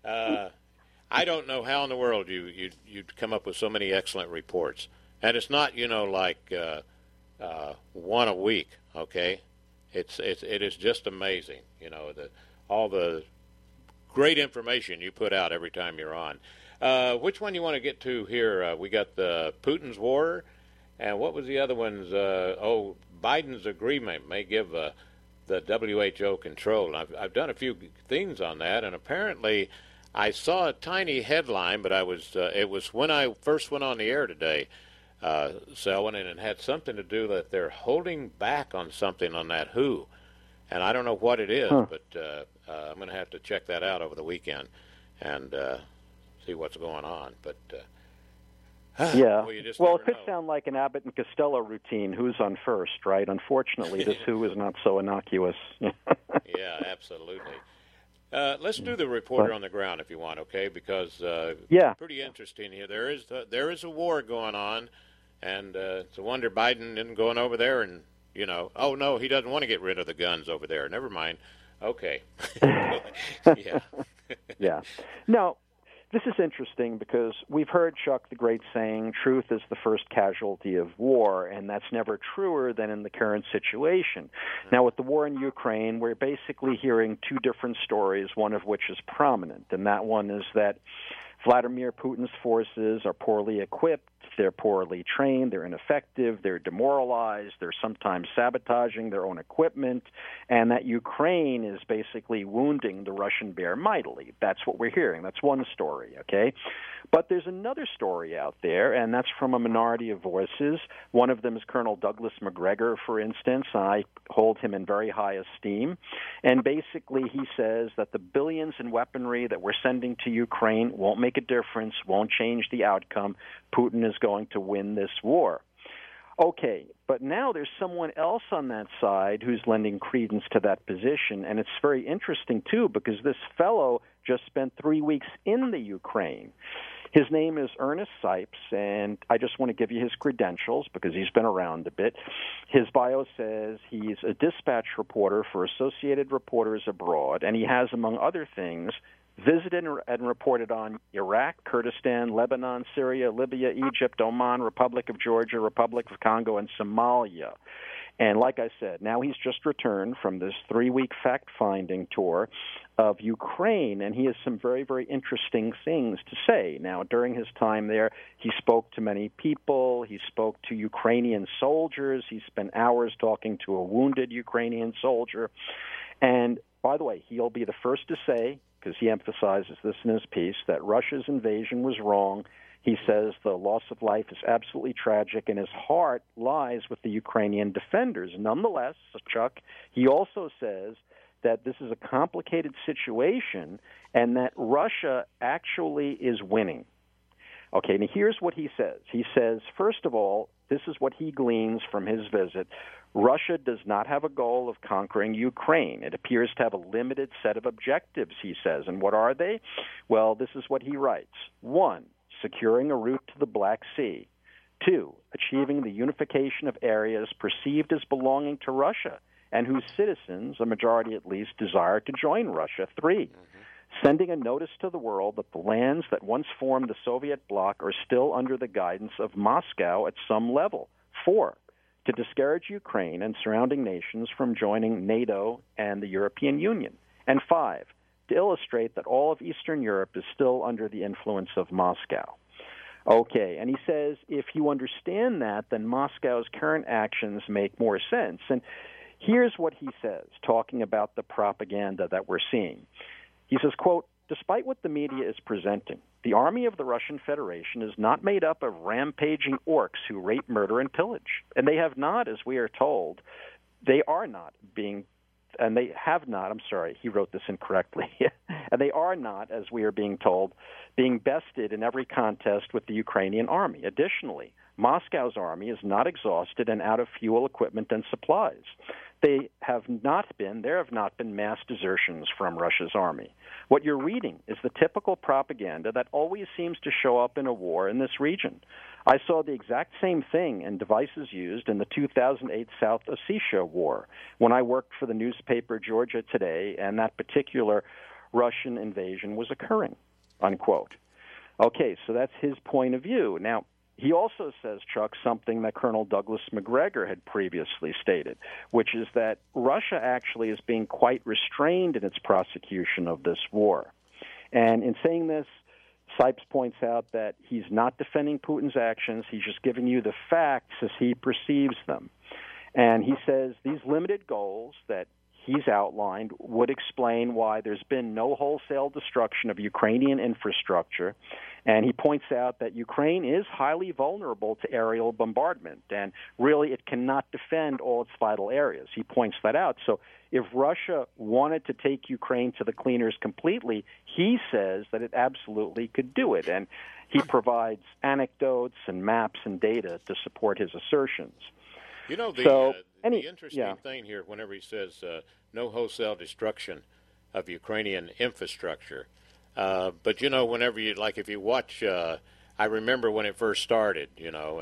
I don't know how in the world you'd come up with so many excellent reports. And it's not, like one a week, okay? It is just amazing, all the great information you put out every time you're on. Which one you want to get to here? We got the Putin's war. And what was the other ones? Biden's agreement may give the WHO control. I've done a few things on that, and apparently I saw a tiny headline, but it was when I first went on the air today, Selwyn, and it had something to do that they're holding back on something on that WHO. And I don't know what it is, but I'm going to have to check that out over the weekend and see what's going on. But yeah. Well, it could sound like an Abbott and Costello routine, who's on first, right? Unfortunately, this who is not so innocuous. Yeah, absolutely. Let's do the reporter on the ground if you want, okay? Because pretty interesting here. There is a war going on, and it's a wonder Biden isn't going over there and, oh, no, he doesn't want to get rid of the guns over there. Never mind. Okay. Yeah. Yeah. No. This is interesting because we've heard, Chuck, the great saying, truth is the first casualty of war, and that's never truer than in the current situation. Now, with the war in Ukraine, we're basically hearing two different stories, one of which is prominent, and that one is that Vladimir Putin's forces are poorly equipped, they're poorly trained, they're ineffective, they're demoralized, they're sometimes sabotaging their own equipment, and that Ukraine is basically wounding the Russian bear mightily. That's what we're hearing. That's one story, okay? But there's another story out there, and that's from a minority of voices. One of them is Colonel Douglas Macgregor, for instance. I hold him in very high esteem. And basically he says that the billions in weaponry that we're sending to Ukraine won't make a difference, won't change the outcome. Putin is going to win this war. Okay, but now there's someone else on that side who's lending credence to that position, and it's very interesting, too, because this fellow just spent 3 weeks in the Ukraine. His name is Ernest Sipes, and I just want to give you his credentials because he's been around a bit. His bio says he's a dispatch reporter for Associated Reporters Abroad, and he has, among other things, visited and reported on Iraq, Kurdistan, Lebanon, Syria, Libya, Egypt, Oman, Republic of Georgia, Republic of Congo, and Somalia. And like I said, now he's just returned from this 3-week fact-finding tour of Ukraine, and he has some very, very interesting things to say. Now, during his time there, he spoke to many people. He spoke to Ukrainian soldiers. He spent hours talking to a wounded Ukrainian soldier. And, by the way, he'll be the first to say, because he emphasizes this in his piece, that Russia's invasion was wrong. He says the loss of life is absolutely tragic, and his heart lies with the Ukrainian defenders. Nonetheless, Chuck, he also says that this is a complicated situation and that Russia actually is winning. Okay, now here's what he says. He says, first of all, this is what he gleans from his visit. Russia does not have a goal of conquering Ukraine. It appears to have a limited set of objectives, he says. And what are they? Well, this is what he writes. 1, securing a route to the Black Sea. 2, achieving the unification of areas perceived as belonging to Russia, and whose citizens, a majority at least, desire to join Russia. 3, sending a notice to the world that the lands that once formed the Soviet bloc are still under the guidance of Moscow at some level. 4, to discourage Ukraine and surrounding nations from joining NATO and the European Union. And 5, to illustrate that all of Eastern Europe is still under the influence of Moscow. Okay, and he says if you understand that, then Moscow's current actions make more sense. And here's what he says, talking about the propaganda that we're seeing. He says, quote, despite what the media is presenting, the army of the Russian Federation is not made up of rampaging orcs who rape, murder, and pillage. And they have not, as we are told, they are not being, and they have not, I'm sorry, he wrote this incorrectly, and they are not, as we are being told, being bested in every contest with the Ukrainian army. Additionally, Moscow's army is not exhausted and out of fuel, equipment, and supplies. There have not been mass desertions from Russia's army. What you're reading is the typical propaganda that always seems to show up in a war in this region. I saw the exact same thing in devices used in the 2008 South Ossetia War when I worked for the newspaper Georgia Today and that particular Russian invasion was occurring, unquote. Okay, so that's his point of view. Now, he also says, Chuck, something that Colonel Douglas Macgregor had previously stated, which is that Russia actually is being quite restrained in its prosecution of this war. And in saying this, Sipes points out that he's not defending Putin's actions. He's just giving you the facts as he perceives them. And he says these limited goals that he's outlined would explain why there's been no wholesale destruction of Ukrainian infrastructure. And he points out that Ukraine is highly vulnerable to aerial bombardment, and really it cannot defend all its vital areas. He points that out. So if Russia wanted to take Ukraine to the cleaners completely, he says that it absolutely could do it. And he provides anecdotes and maps and data to support his assertions. You know, the interesting thing here, whenever he says no wholesale destruction of Ukrainian infrastructure, but, you know, whenever you, like if you watch, I remember when it first started, you know,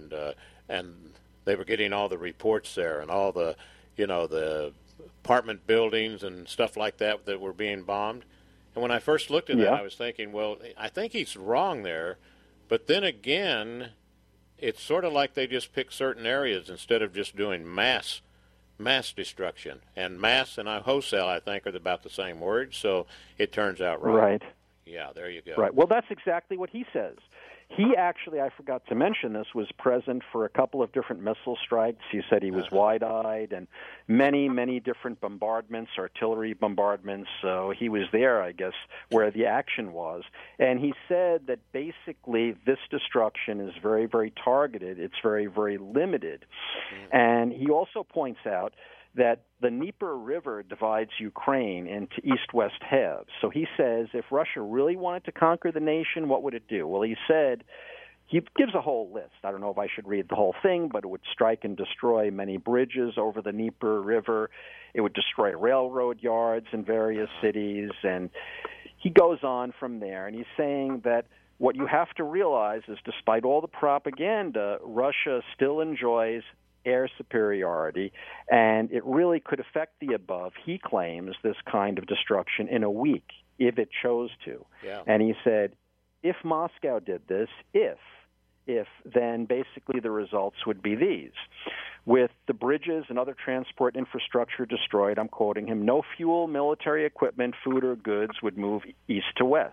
and they were getting all the reports there and all the, you know, the apartment buildings and stuff like that that were being bombed. And when I first looked at that, I was thinking, well, I think he's wrong there. But then again, it's sort of like they just pick certain areas instead of just doing mass destruction. And mass and wholesale, I think, are about the same words, so it turns out right. Right. Yeah, there you go. Right. Well, that's exactly what he says. He actually, I forgot to mention this, was present for a couple of different missile strikes. He said he was wide-eyed and many, many different bombardments, artillery bombardments. So he was there, I guess, where the action was. And he said that basically this destruction is very, very targeted. It's very, very limited. And he also points out that the Dnieper River divides Ukraine into east-west halves. So he says if Russia really wanted to conquer the nation, what would it do? Well, he said, he gives a whole list. I don't know if I should read the whole thing, but it would strike and destroy many bridges over the Dnieper River. It would destroy railroad yards in various cities. And he goes on from there, and he's saying that what you have to realize is despite all the propaganda, Russia still enjoys air superiority, and it really could affect the above, he claims, this kind of destruction in a week if it chose to. Yeah. And he said, if Moscow did this, then basically the results would be these. With the bridges and other transport infrastructure destroyed, I'm quoting him, no fuel, military equipment, food, or goods would move east to west.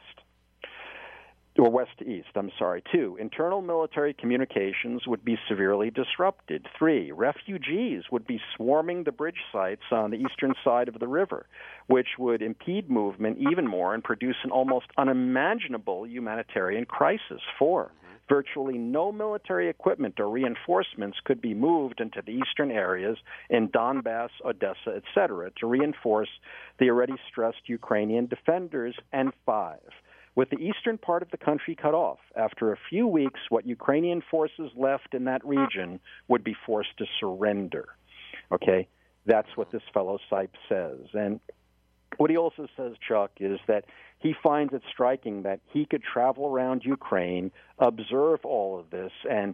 Or west to east, I'm sorry. 2, internal military communications would be severely disrupted. 3, refugees would be swarming the bridge sites on the eastern side of the river, which would impede movement even more and produce an almost unimaginable humanitarian crisis. 4, virtually no military equipment or reinforcements could be moved into the eastern areas in Donbass, Odessa, etc., to reinforce the already stressed Ukrainian defenders. And 5, with the eastern part of the country cut off, after a few weeks, what Ukrainian forces left in that region would be forced to surrender. Okay? That's what this fellow Sipes says. And what he also says, Chuck, is that he finds it striking that he could travel around Ukraine, observe all of this, and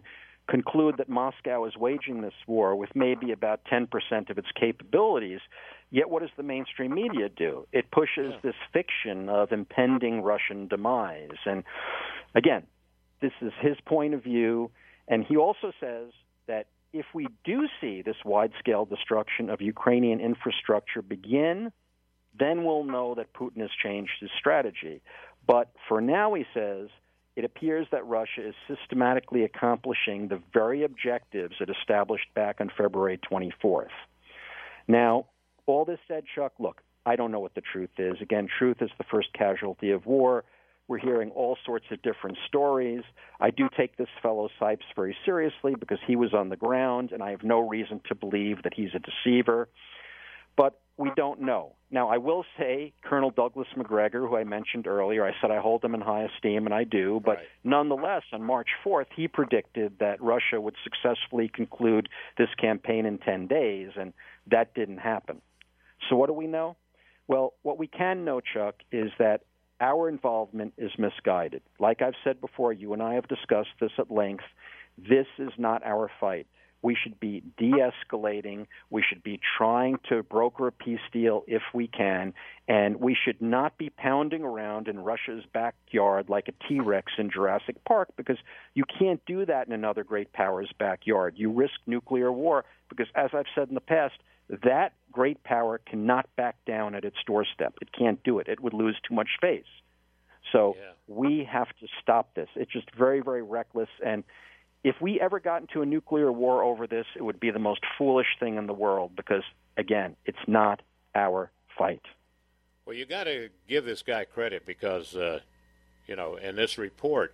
conclude that Moscow is waging this war with maybe about 10% of its capabilities. Yet what does the mainstream media do? It pushes this fiction of impending Russian demise. And again, this is his point of view. And he also says that if we do see this wide-scale destruction of Ukrainian infrastructure begin, then we'll know that Putin has changed his strategy. But for now, he says, it appears that Russia is systematically accomplishing the very objectives it established back on February 24th. Now, all this said, Chuck, look, I don't know what the truth is. Again, truth is the first casualty of war. We're hearing all sorts of different stories. I do take this fellow Sipes very seriously because he was on the ground, and I have no reason to believe that he's a deceiver. But we don't know. Now, I will say Colonel Douglas Macgregor, who I mentioned earlier, I said I hold him in high esteem, and I do. But nonetheless, on March 4th, he predicted that Russia would successfully conclude this campaign in 10 days, and that didn't happen. So what do we know? Well, what we can know, Chuck, is that our involvement is misguided. Like I've said before, you and I have discussed this at length. This is not our fight. We should be de-escalating. We should be trying to broker a peace deal if we can. And we should not be pounding around in Russia's backyard like a T-Rex in Jurassic Park, because you can't do that in another great power's backyard. You risk nuclear war because, as I've said in the past, that great power cannot back down at its doorstep. It can't do it. It would lose too much face. So we have to stop this. It's just very, very reckless. And if we ever got into a nuclear war over this, it would be the most foolish thing in the world because, again, it's not our fight. Well, you got to give this guy credit because, in this report,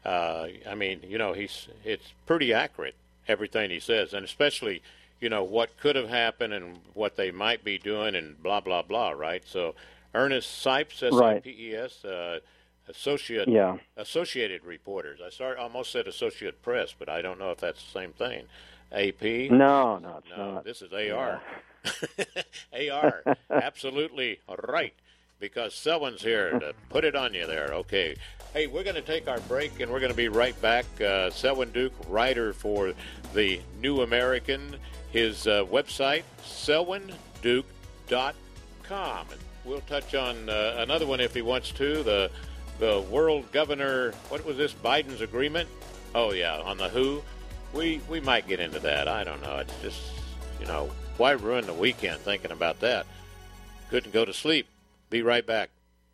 it's pretty accurate, everything he says, and especially, what could have happened and what they might be doing and blah, blah, blah, right? So Ernest Sipes, S-I-P-E-S, Associated Reporters. I almost said Associate Press, but I don't know if that's the same thing. AP? No, it's not. This is AR. Yeah. AR, absolutely right, because Selwyn's here to put it on you there. Okay. Hey, we're going to take our break, and we're going to be right back. Selwyn Duke, writer for The New American. His website, selwynduke.com. And we'll touch on another one if he wants to, the world governor, what was this, Biden's agreement? Oh, yeah, on the WHO. We might get into that. I don't know. It's just, why ruin the weekend thinking about that? Couldn't go to sleep. Be right back.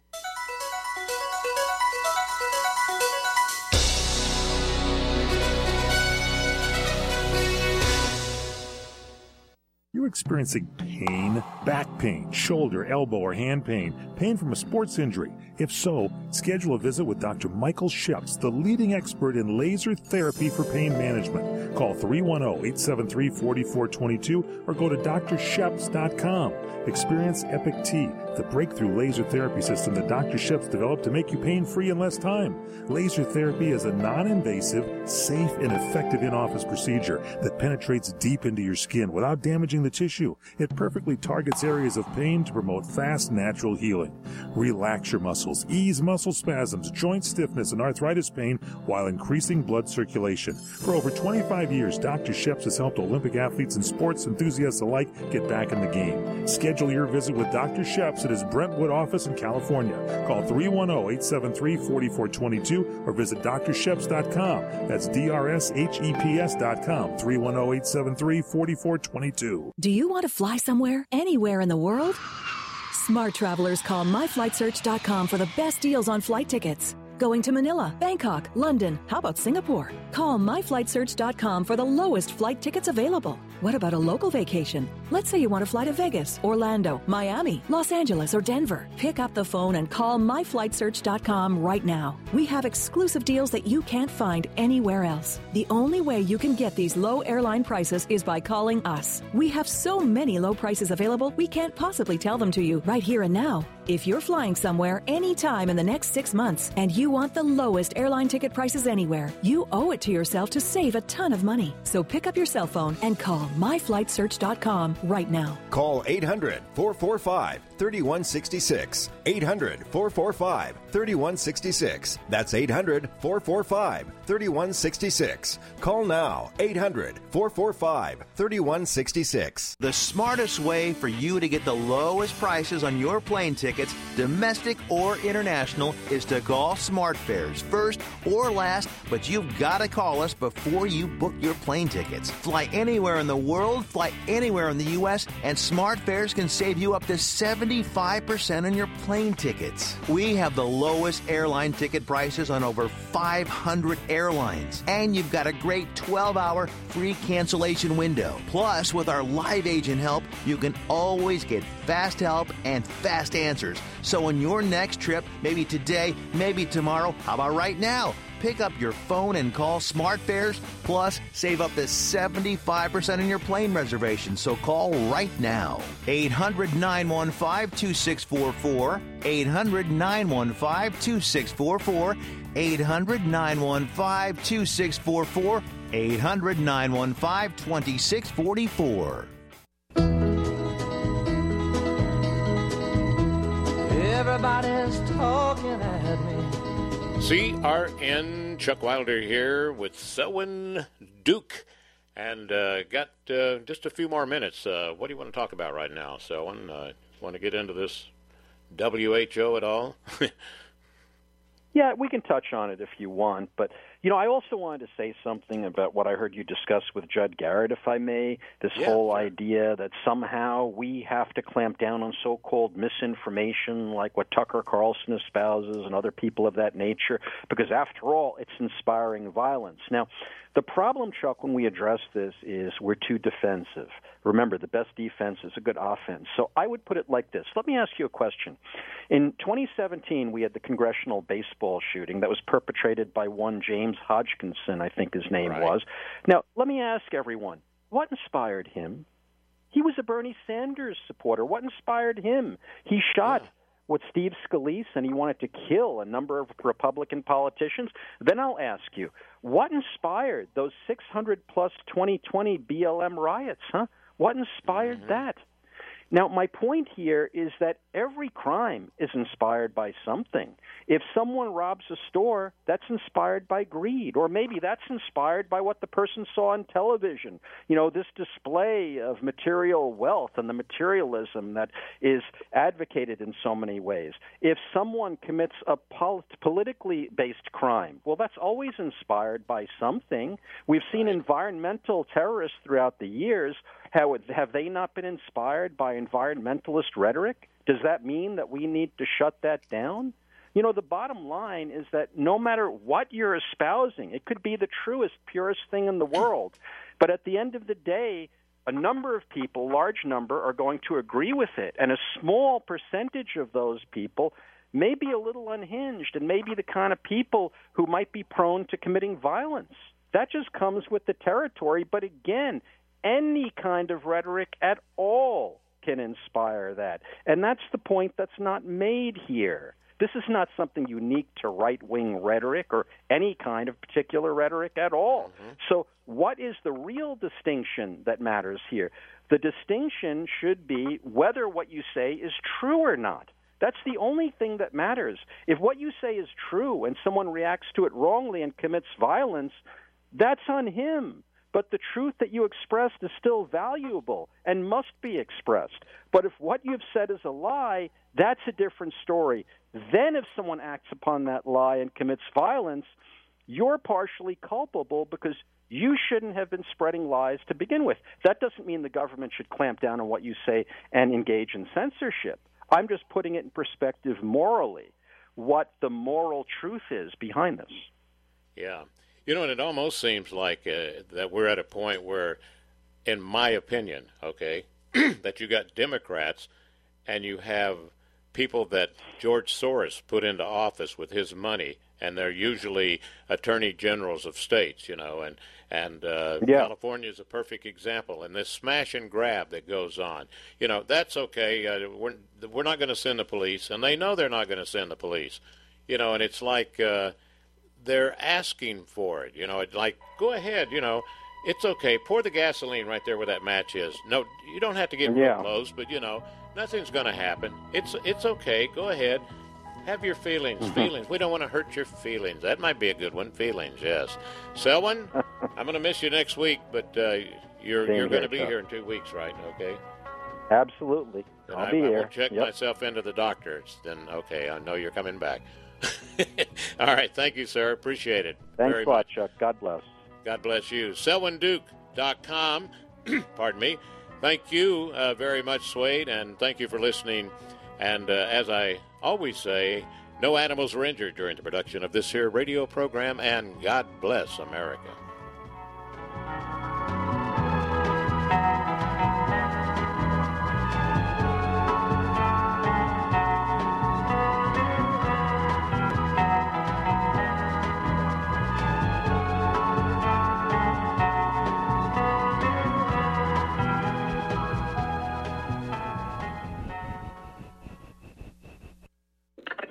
You're experiencing pain, back pain, shoulder, elbow, or hand pain, pain from a sports injury. If so, schedule a visit with Dr. Michael Sheps, the leading expert in laser therapy for pain management. Call 310-873-4422 or go to drsheps.com. Experience Epic T, the breakthrough laser therapy system that Dr. Sheps developed to make you pain-free in less time. Laser therapy is a non-invasive, safe, and effective in-office procedure that penetrates deep into your skin without damaging the tissue. It perfectly targets areas of pain to promote fast, natural healing. Relax your muscles, ease muscle spasms, joint stiffness, and arthritis pain while increasing blood circulation. For over 25 years, Dr. Sheps has helped Olympic athletes and sports enthusiasts alike get back in the game. Schedule your visit with Dr. Sheps at his Brentwood office in California. Call 310-873-4422 or visit drsheps.com. That's DRSHEPS.com, 310-873-4422. Do you want to fly somewhere, anywhere in the world? Smart travelers call myflightsearch.com for the best deals on flight tickets. Going to Manila, Bangkok, London, how about Singapore? Call myflightsearch.com for the lowest flight tickets available. What about a local vacation? Let's say you want to fly to Vegas, Orlando, Miami, Los Angeles, or Denver. Pick up the phone and call myflightsearch.com right now. We have exclusive deals that you can't find anywhere else. The only way you can get these low airline prices is by calling us. We have so many low prices available, we can't possibly tell them to you right here and now. If you're flying somewhere anytime in the next 6 months and you want the lowest airline ticket prices anywhere, you owe it to yourself to save a ton of money. So pick up your cell phone and call myflightsearch.com SmartFares.com right now. Call 800-445-3166. 800-445-3166. That's 800-445-3166. Call now. 800-445-3166. The smartest way for you to get the lowest prices on your plane tickets, domestic or international, is to call SmartFares. First or last, but you've got to call us before you book your plane tickets. Fly anywhere in the world, fly anywhere in the U.S., and SmartFares can save you up to 75% on your plane tickets. We have the lowest airline ticket prices on over 500 airlines, and you've got a great 12-hour free cancellation window. Plus, with our live agent help, you can always get fast help and fast answers. So on your next trip, maybe today, maybe tomorrow, how about right now? Pick up your phone and call SmartFares, plus save up to 75% on your plane reservation. So call right now. 800-915-2644. 800-915-2644. 800-915-2644. 800-915-2644. Everybody's talking at me. CRN, Chuck Wilder here with Selwyn Duke. And got just a few more minutes. What do you want to talk about right now, Selwyn? Want to get into this WHO at all? Yeah, we can touch on it if you want, but, you know, I also wanted to say something about what I heard you discuss with Judd Garrett, if I may, this whole idea that somehow we have to clamp down on so-called misinformation like what Tucker Carlson espouses and other people of that nature, because after all, it's inspiring violence. Now, the problem, Chuck, when we address this is we're too defensive. Remember, the best defense is a good offense. So I would put it like this. Let me ask you a question. In 2017, we had the congressional baseball shooting that was perpetrated by one James Hodgkinson, I think his name was. Now, let me ask everyone, what inspired him? He was a Bernie Sanders supporter. What inspired him? He shot with Steve Scalise, and he wanted to kill a number of Republican politicians. Then I'll ask you, what inspired those 600-plus 2020 BLM riots, huh? What inspired that? Now, my point here is that every crime is inspired by something. If someone robs a store, that's inspired by greed, or maybe that's inspired by what the person saw on television. You know, this display of material wealth and the materialism that is advocated in so many ways. If someone commits a politically based crime, well, that's always inspired by something. We've seen environmental terrorists throughout the years. Have they not been inspired by environmentalist rhetoric? Does that mean that we need to shut that down? You know, the bottom line is that no matter what you're espousing, it could be the truest, purest thing in the world. But at the end of the day, a number of people, large number, are going to agree with it. And a small percentage of those people may be a little unhinged and may be the kind of people who might be prone to committing violence. That just comes with the territory. But again, any kind of rhetoric at all can inspire that. And that's the point that's not made here. This is not something unique to right-wing rhetoric or any kind of particular rhetoric at all. So what is the real distinction that matters here? The distinction should be whether what you say is true or not. That's the only thing that matters. If what you say is true and someone reacts to it wrongly and commits violence, that's on him. But the truth that you expressed is still valuable and must be expressed. But if what you've said is a lie, that's a different story. Then if someone acts upon that lie and commits violence, you're partially culpable because you shouldn't have been spreading lies to begin with. That doesn't mean the government should clamp down on what you say and engage in censorship. I'm just putting it in perspective morally, what the moral truth is behind this. Yeah. You know, and it almost seems like that we're at a point where, in my opinion, okay, that you got Democrats and you have people that George Soros put into office with his money, and they're usually attorney generals of states, you know, and California is a perfect example. And this smash and grab that goes on, you know, that's okay. We're not going to send the police, and they know they're not going to send the police, you know, and it's like they're asking for it, you know. It's like, go ahead, you know, it's okay. Pour the gasoline right there where that match is. No, you don't have to get real close, but, nothing's going to happen. It's okay. Go ahead. Have your feelings. Feelings. We don't want to hurt your feelings. That might be a good one. Feelings, yes. Selwyn, I'm going to miss you next week, but you're going to be here in 2 weeks, right? Okay. Absolutely. Then I'll be I here. will check myself into the doctors. Then, okay, I know you're coming back. All right. Thank you, sir. Appreciate it. Thanks very a lot, much. Chuck. God bless. God bless you. SelwynDuke.com. Pardon me. Thank you very much, Suede, and thank you for listening. And as I always say, no animals were injured during the production of this here radio program, and God bless America.